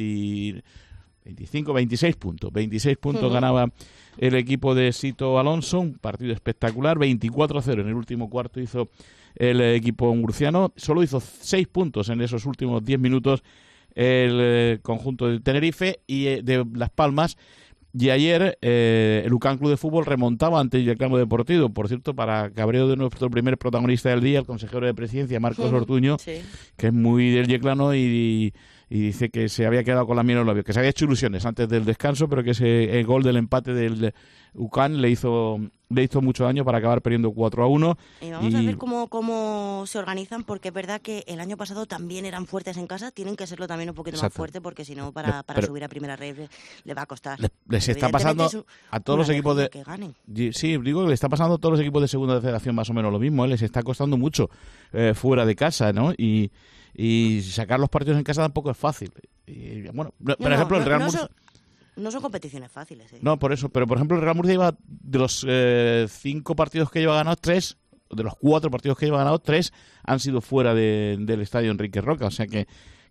V: 26 puntos. 26 puntos ganaba el equipo de Sito Alonso, un partido espectacular. 24-0 en el último cuarto hizo el equipo murciano. Solo hizo 6 puntos en esos últimos 10 minutos el conjunto de Tenerife y de Las Palmas. Y ayer el UCAN Club de Fútbol remontaba ante el Yeclano Deportivo. Por cierto, para cabreo de nuestro primer protagonista del día, el consejero de Presidencia, Marcos Ortuño, que es muy del Yeclano y dice que se había quedado con la miel en los labios, que se había hecho ilusiones antes del descanso, pero que el gol del empate del UCAN le hizo mucho daño para acabar perdiendo 4-1.
K: Y vamos a ver cómo se organizan, porque es verdad que el año pasado también eran fuertes en casa, tienen que serlo también un poquito más fuerte, porque si no, para subir a primera red le va a costar.
V: Les está pasando a todos los equipos de...
K: Que ganen.
V: Sí, digo que le está pasando a todos los equipos de segunda federación más o menos lo mismo, les está costando mucho fuera de casa, ¿no? Y sacar los partidos en casa tampoco es fácil. Por ejemplo, el Real Murcia...
K: No son competiciones fáciles.
V: No, por eso. Pero, por ejemplo, el Real Murcia lleva, de los 5 partidos que lleva ganados, 3, de los 4 partidos que lleva ganados, 3 han sido fuera del estadio Enrique Roca. O sea que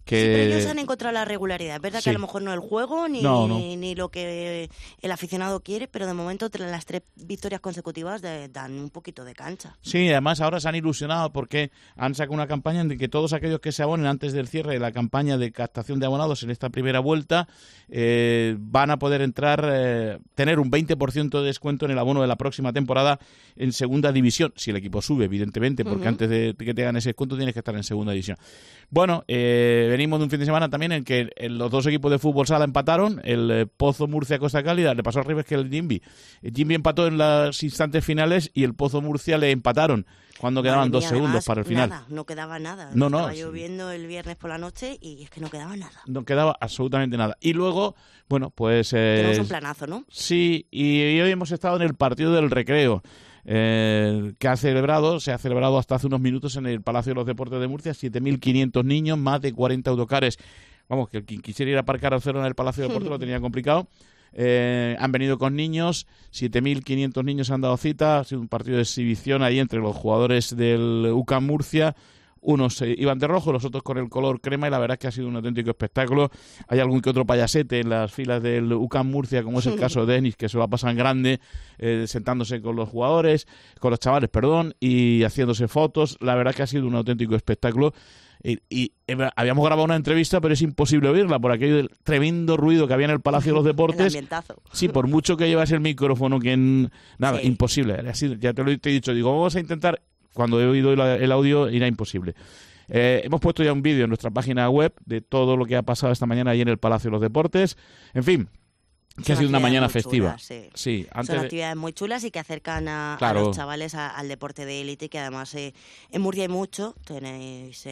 V: que...
K: Sí, pero ellos han encontrado la regularidad. Es verdad que a lo mejor no el juego ni lo que el aficionado quiere, pero de momento las 3 victorias consecutivas dan un poquito de cancha.
V: Sí, además ahora se han ilusionado porque han sacado una campaña en que todos aquellos que se abonen antes del cierre de la campaña de captación de abonados en esta primera vuelta van a poder entrar, tener un 20% de descuento en el abono de la próxima temporada en segunda división, si el equipo sube, evidentemente, porque antes de que te hagan ese descuento tienes que estar en segunda división. Bueno, venimos de un fin de semana también en que los 2 equipos de fútbol sala empataron, el Pozo Murcia Costa Cálida le pasó al revés que el Jimby. El Jimby empató en los instantes finales y el Pozo Murcia le empataron cuando quedaban 2 segundos para el final.
K: Nada, no quedaba nada.
V: Estaba
K: lloviendo el viernes por la noche y es que no quedaba nada.
V: No quedaba absolutamente nada. Y luego, bueno, pues...
K: tenemos un planazo, ¿no?
V: Sí, y hoy hemos estado en el partido del Recreo. Que se ha celebrado hasta hace unos minutos en el Palacio de los Deportes de Murcia, 7.500 niños, más de 40 autocares. Vamos, que quien quisiera ir a aparcar al cero en el Palacio de Deportes lo tenía complicado. Han venido con niños, 7.500 niños han dado cita, ha sido un partido de exhibición ahí entre los jugadores del UCAM Murcia. Unos iban de rojo, los otros con el color crema y la verdad es que ha sido un auténtico espectáculo. Hay algún que otro payasete en las filas del UCAM Murcia, como es el caso de Denis, que se lo ha pasado en grande, sentándose con los jugadores, con los chavales, y haciéndose fotos. La verdad es que ha sido un auténtico espectáculo. Y habíamos grabado una entrevista, pero es imposible oírla por aquel tremendo ruido que había en el Palacio de los Deportes.
K: El ambientazo.
V: Sí, por mucho que llevas el micrófono, nada, imposible. Así, ya te lo he dicho, digo, vamos a intentar... Cuando he oído el audio era imposible. Hemos puesto ya un vídeo en nuestra página web de todo lo que ha pasado esta mañana ahí en el Palacio de los Deportes. En fin, que ha sido una mañana festiva.
K: Chulas,
V: sí,
K: son actividades muy chulas y que acercan a los chavales al deporte de élite, que además en Murcia hay mucho. Tenéis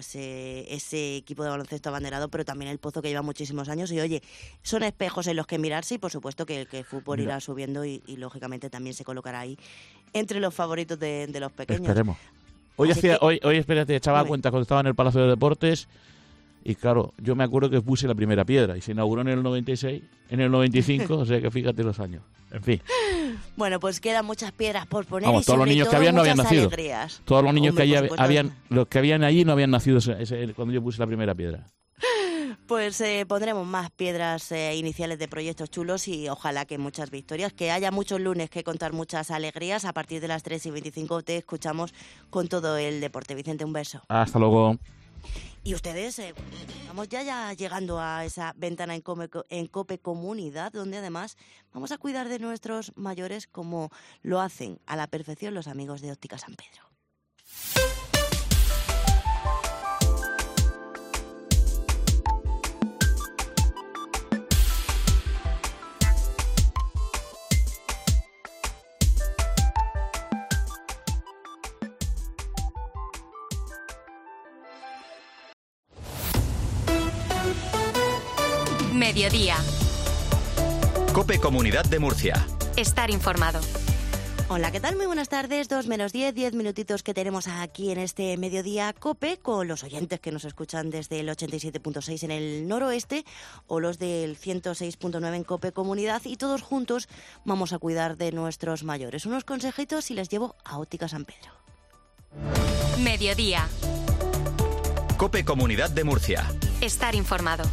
K: ese equipo de baloncesto abanderado, pero también el Pozo, que lleva muchísimos años. Y oye, son espejos en los que mirarse y por supuesto que el fútbol irá subiendo y lógicamente también se colocará ahí entre los favoritos de los pequeños.
V: Esperemos. Hoy espérate, echaba cuenta cuando estaba en el Palacio de Deportes. Y claro, yo me acuerdo que puse la primera piedra y se inauguró en el 96, en el 95, o sea que fíjate los años. En fin.
K: Bueno, pues quedan muchas piedras por poner y
V: todos los niños que habían no habían nacido.
K: Alegrías.
V: Todos los niños los que habían allí no habían nacido cuando yo puse la primera piedra.
K: Pues pondremos más piedras iniciales de proyectos chulos y ojalá que muchas victorias, que haya muchos lunes que contar muchas alegrías. A partir de las 3:25 te escuchamos con todo el deporte. Vicente, un beso.
V: Hasta luego.
K: Y ustedes, estamos ya llegando a esa ventana en COPE Comunidad, donde además vamos a cuidar de nuestros mayores como lo hacen a la perfección los amigos de Óptica San Pedro.
J: Mediodía.
C: COPE Comunidad de Murcia.
J: Estar informado.
K: Hola, ¿qué tal? Muy buenas tardes. 2 menos 10 minutitos que tenemos aquí en este mediodía COPE con los oyentes que nos escuchan desde el 87.6 en el noroeste o los del 106.9 en COPE Comunidad, y todos juntos vamos a cuidar de nuestros mayores. Unos consejitos y les llevo a Óptica San Pedro.
J: Mediodía.
C: COPE Comunidad de Murcia.
J: Estar informado.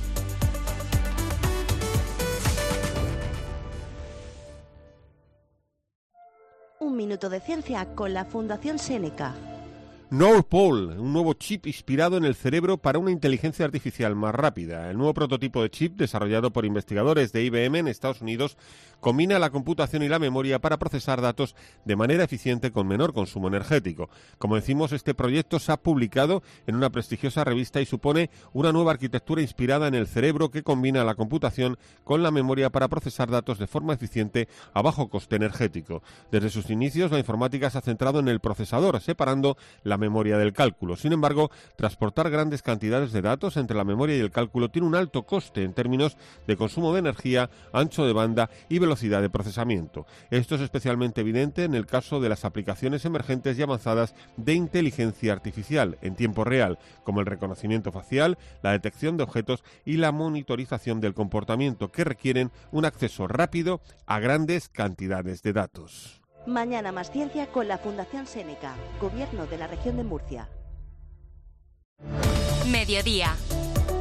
K: Un minuto de ciencia con la Fundación Seneca.
M: Norpol, un nuevo chip inspirado en el cerebro para una inteligencia artificial más rápida. El nuevo prototipo de chip, desarrollado por investigadores de IBM en Estados Unidos, combina la computación y la memoria para procesar datos de manera eficiente con menor consumo energético. Como decimos, este proyecto se ha publicado en una prestigiosa revista y supone una nueva arquitectura inspirada en el cerebro que combina la computación con la memoria para procesar datos de forma eficiente a bajo coste energético. Desde sus inicios, la informática se ha centrado en el procesador, separando la memoria del cálculo. Sin embargo, transportar grandes cantidades de datos entre la memoria y el cálculo tiene un alto coste en términos de consumo de energía, ancho de banda y velocidad de procesamiento. Esto es especialmente evidente en el caso de las aplicaciones emergentes y avanzadas de inteligencia artificial en tiempo real, como el reconocimiento facial, la detección de objetos y la monitorización del comportamiento, que requieren un acceso rápido a grandes cantidades de datos.
K: Mañana más ciencia con la Fundación Seneca, Gobierno de la Región de Murcia.
J: Mediodía.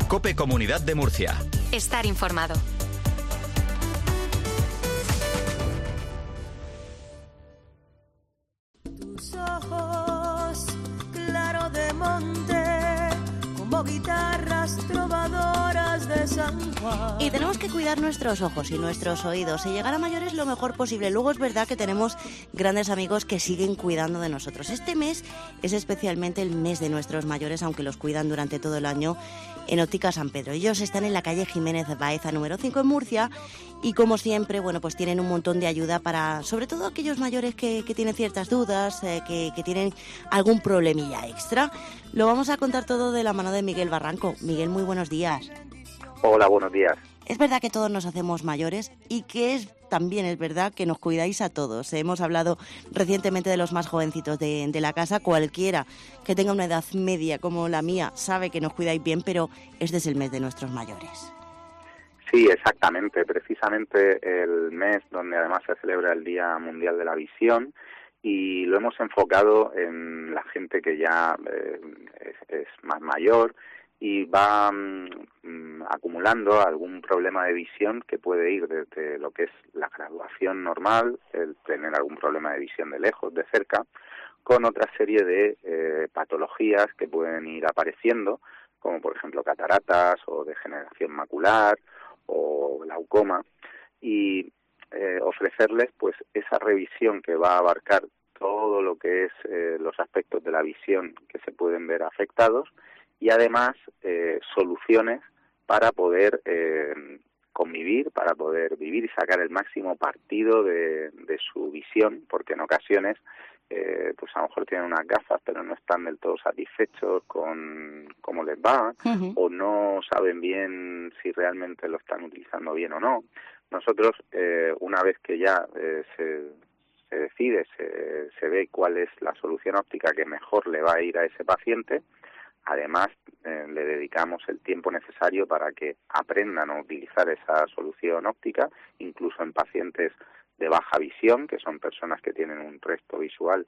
C: COPE Comunidad de Murcia.
J: Estar informado.
I: Tus ojos, claro de monte, como guitarras trovadoras de San Juan.
K: Y tenemos que cuidar nuestros ojos y nuestros oídos y llegar a mayores lo mejor posible. Luego es verdad que tenemos grandes amigos que siguen cuidando de nosotros. Este mes es especialmente el mes de nuestros mayores, aunque los cuidan durante todo el año en Óptica San Pedro. Ellos están en la calle Jiménez Baeza, número 5 en Murcia, y como siempre, bueno, pues tienen un montón de ayuda para, sobre todo aquellos mayores que tienen ciertas dudas, que tienen algún problemilla extra. Lo vamos a contar todo de la mano de Miguel Barranco. Miguel, muy buenos días.
L: Hola, buenos días.
K: Es verdad que todos nos hacemos mayores y que también es verdad que nos cuidáis a todos. Hemos hablado recientemente de los más jovencitos de la casa. Cualquiera que tenga una edad media como la mía sabe que nos cuidáis bien, pero este es el mes de nuestros mayores.
L: Sí, exactamente. Precisamente el mes donde además se celebra el Día Mundial de la Visión, y lo hemos enfocado en la gente que ya es más mayor y va acumulando algún problema de visión que puede ir desde lo que es la graduación normal, el tener algún problema de visión de lejos, de cerca, con otra serie de patologías que pueden ir apareciendo, como por ejemplo cataratas o degeneración macular o glaucoma, y ofrecerles pues esa revisión que va a abarcar todo lo que es los aspectos de la visión que se pueden ver afectados, y además soluciones para poder convivir, para poder vivir y sacar el máximo partido de su visión, porque en ocasiones pues a lo mejor tienen unas gafas pero no están del todo satisfechos con cómo les va, o no saben bien si realmente lo están utilizando bien o no. Nosotros, una vez que ya se decide, se ve cuál es la solución óptica que mejor le va a ir a ese paciente, además le dedicamos el tiempo necesario para que aprendan a utilizar esa solución óptica, incluso en pacientes de baja visión, que son personas que tienen un resto visual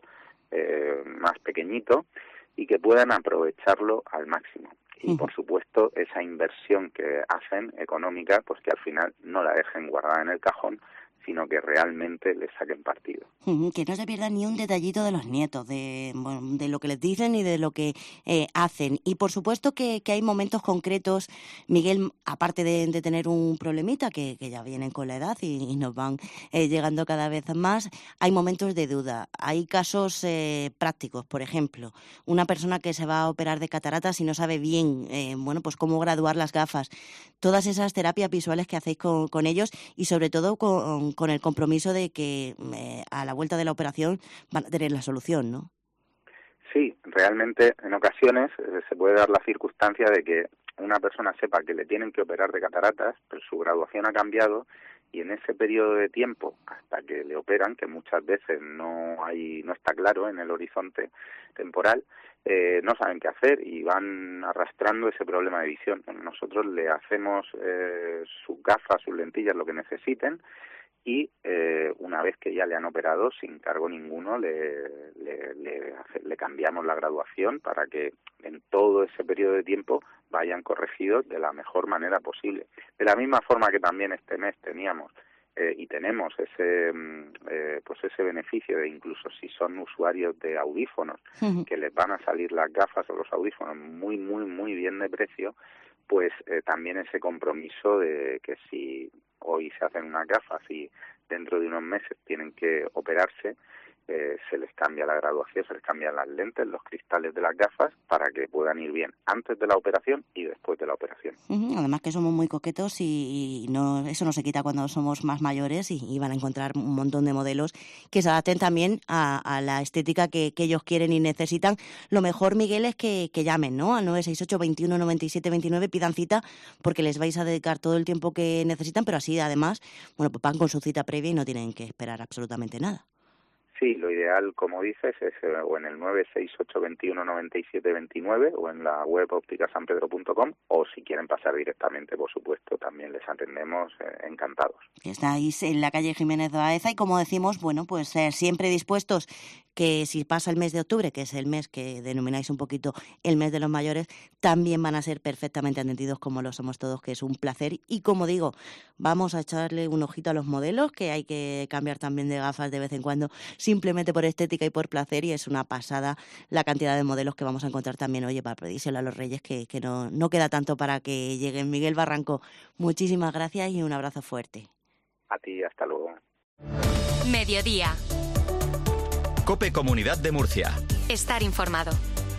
L: más pequeñito, y que puedan aprovecharlo al máximo. Y por supuesto esa inversión que hacen económica, pues que al final no la dejen guardada en el cajón, sino que realmente les saquen partido.
K: Que no se pierda ni un detallito de los nietos, de lo que les dicen y de lo que hacen. Y por supuesto que hay momentos concretos, Miguel, aparte de tener un problemita que ya vienen con la edad y nos van llegando cada vez más, hay momentos de duda. Hay casos prácticos, por ejemplo, una persona que se va a operar de cataratas y no sabe bien pues cómo graduar las gafas. Todas esas terapias visuales que hacéis con ellos, y sobre todo con el compromiso de que a la vuelta de la operación van a tener la solución, ¿no?
L: Sí, realmente en ocasiones se puede dar la circunstancia de que una persona sepa que le tienen que operar de cataratas, pero su graduación ha cambiado, y en ese periodo de tiempo hasta que le operan, que muchas veces no está claro en el horizonte temporal, no saben qué hacer y van arrastrando ese problema de visión. Nosotros le hacemos sus gafas, sus lentillas, lo que necesiten, y una vez que ya le han operado sin cargo ninguno le cambiamos la graduación para que en todo ese periodo de tiempo vayan corregidos de la mejor manera posible. De la misma forma que también este mes teníamos y tenemos ese beneficio de, incluso si son usuarios de audífonos, que les van a salir las gafas o los audífonos muy, muy, muy bien de precio, pues también ese compromiso de que si hoy se hacen unas gafas y dentro de unos meses tienen que operarse, se les cambia la graduación, se les cambian las lentes, los cristales de las gafas, para que puedan ir bien antes de la operación y después de la operación.
K: Además que somos muy coquetos y eso no se quita cuando somos más mayores, y van a encontrar un montón de modelos que se adapten también a la estética que ellos quieren y necesitan. Lo mejor, Miguel, es que llamen, ¿no? Al 968 21 97 29, pidan cita, porque les vais a dedicar todo el tiempo que necesitan, pero así además, pues van con su cita previa y no tienen que esperar absolutamente nada.
L: Sí, lo ideal, como dices, es o en el 968219729 o en la web ópticasanpedro.com, o si quieren pasar directamente, por supuesto, también les atendemos encantados.
K: Estáis en la calle Jiménez de Baeza y, como decimos, bueno, pues siempre dispuestos, que si pasa el mes de octubre, que es el mes que denomináis un poquito el mes de los mayores, también van a ser perfectamente atendidos como lo somos todos, que es un placer. Y como digo, vamos a echarle un ojito a los modelos, que hay que cambiar también de gafas de vez en cuando, simplemente por estética y por placer, y es una pasada la cantidad de modelos que vamos a encontrar también, oye, para pedírselo a los Reyes, que no queda tanto para que lleguen. Miguel Barranco, muchísimas gracias y un abrazo fuerte.
L: A ti, hasta luego.
J: Mediodía.
C: COPE Comunidad de Murcia.
J: Estar informado.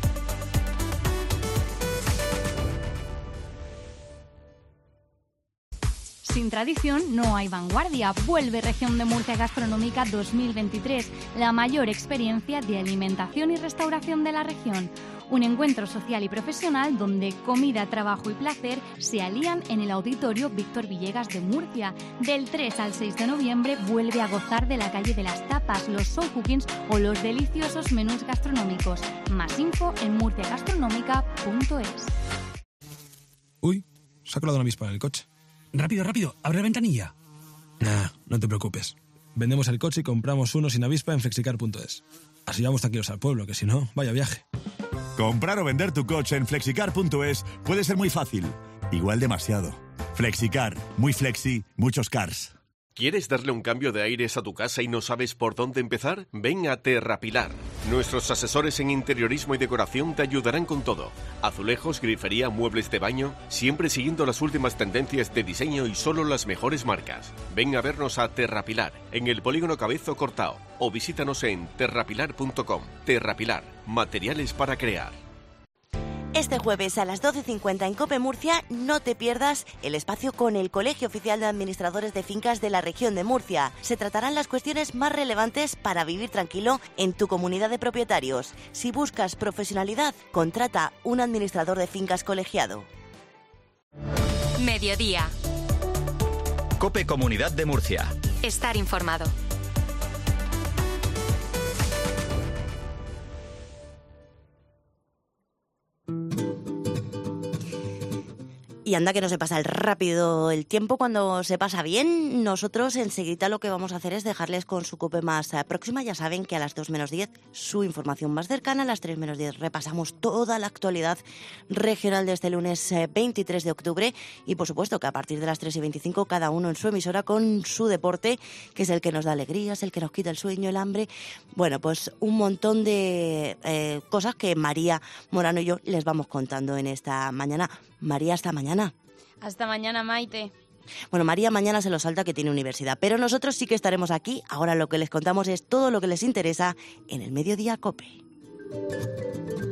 P: Sin tradición no hay vanguardia. Vuelve Región de Murcia Gastronómica 2023, la mayor experiencia de alimentación y restauración de la región. Un encuentro social y profesional donde comida, trabajo y placer se alían en el Auditorio Víctor Villegas de Murcia. Del 3 al 6 de noviembre vuelve a gozar de la calle de las tapas, los show cookings o los deliciosos menús gastronómicos. Más info en murciagastronómica.es.
Q: Uy, se ha colado una avispa en el coche. Rápido, rápido, abre la ventanilla. Nah, no te preocupes. Vendemos el coche y compramos uno sin avispa en flexicar.es. Así vamos tranquilos al pueblo, que si no, vaya viaje.
W: Comprar o vender tu coche en flexicar.es puede ser muy fácil. Igual demasiado. Flexicar. Muy flexi, muchos cars.
A: ¿Quieres darle un cambio de aires a tu casa y no sabes por dónde empezar? Ven a Terrapilar. Nuestros asesores en interiorismo y decoración te ayudarán con todo. Azulejos, grifería, muebles de baño, siempre siguiendo las últimas tendencias de diseño y solo las mejores marcas. Ven a vernos a Terrapilar, en el Polígono Cabezo Cortao, o visítanos en terrapilar.com. Terrapilar, materiales para crear.
K: Este jueves a las 12:50 en COPE Murcia no te pierdas el espacio con el Colegio Oficial de Administradores de Fincas de la Región de Murcia. Se tratarán las cuestiones más relevantes para vivir tranquilo en tu comunidad de propietarios. Si buscas profesionalidad, contrata un administrador de fincas colegiado.
J: Mediodía.
C: COPE Comunidad de Murcia.
J: Estar informado.
K: Y anda que no se pasa rápido el tiempo cuando se pasa bien. Nosotros enseguida lo que vamos a hacer es dejarles con su COPE más próxima. Ya saben que a las 2 menos 10 su información más cercana. A las 3 menos 10 repasamos toda la actualidad regional de este lunes 23 de octubre. Y por supuesto que a partir de las 3:25 cada uno en su emisora con su deporte, que es el que nos da alegrías, el que nos quita el sueño, el hambre. Bueno, pues un montón de cosas que María Morano y yo les vamos contando en esta mañana. María, hasta mañana.
N: Hasta mañana, Maite.
K: Bueno, María mañana se lo salta, que tiene universidad, pero nosotros sí que estaremos aquí. Ahora lo que les contamos es todo lo que les interesa en el Mediodía COPE.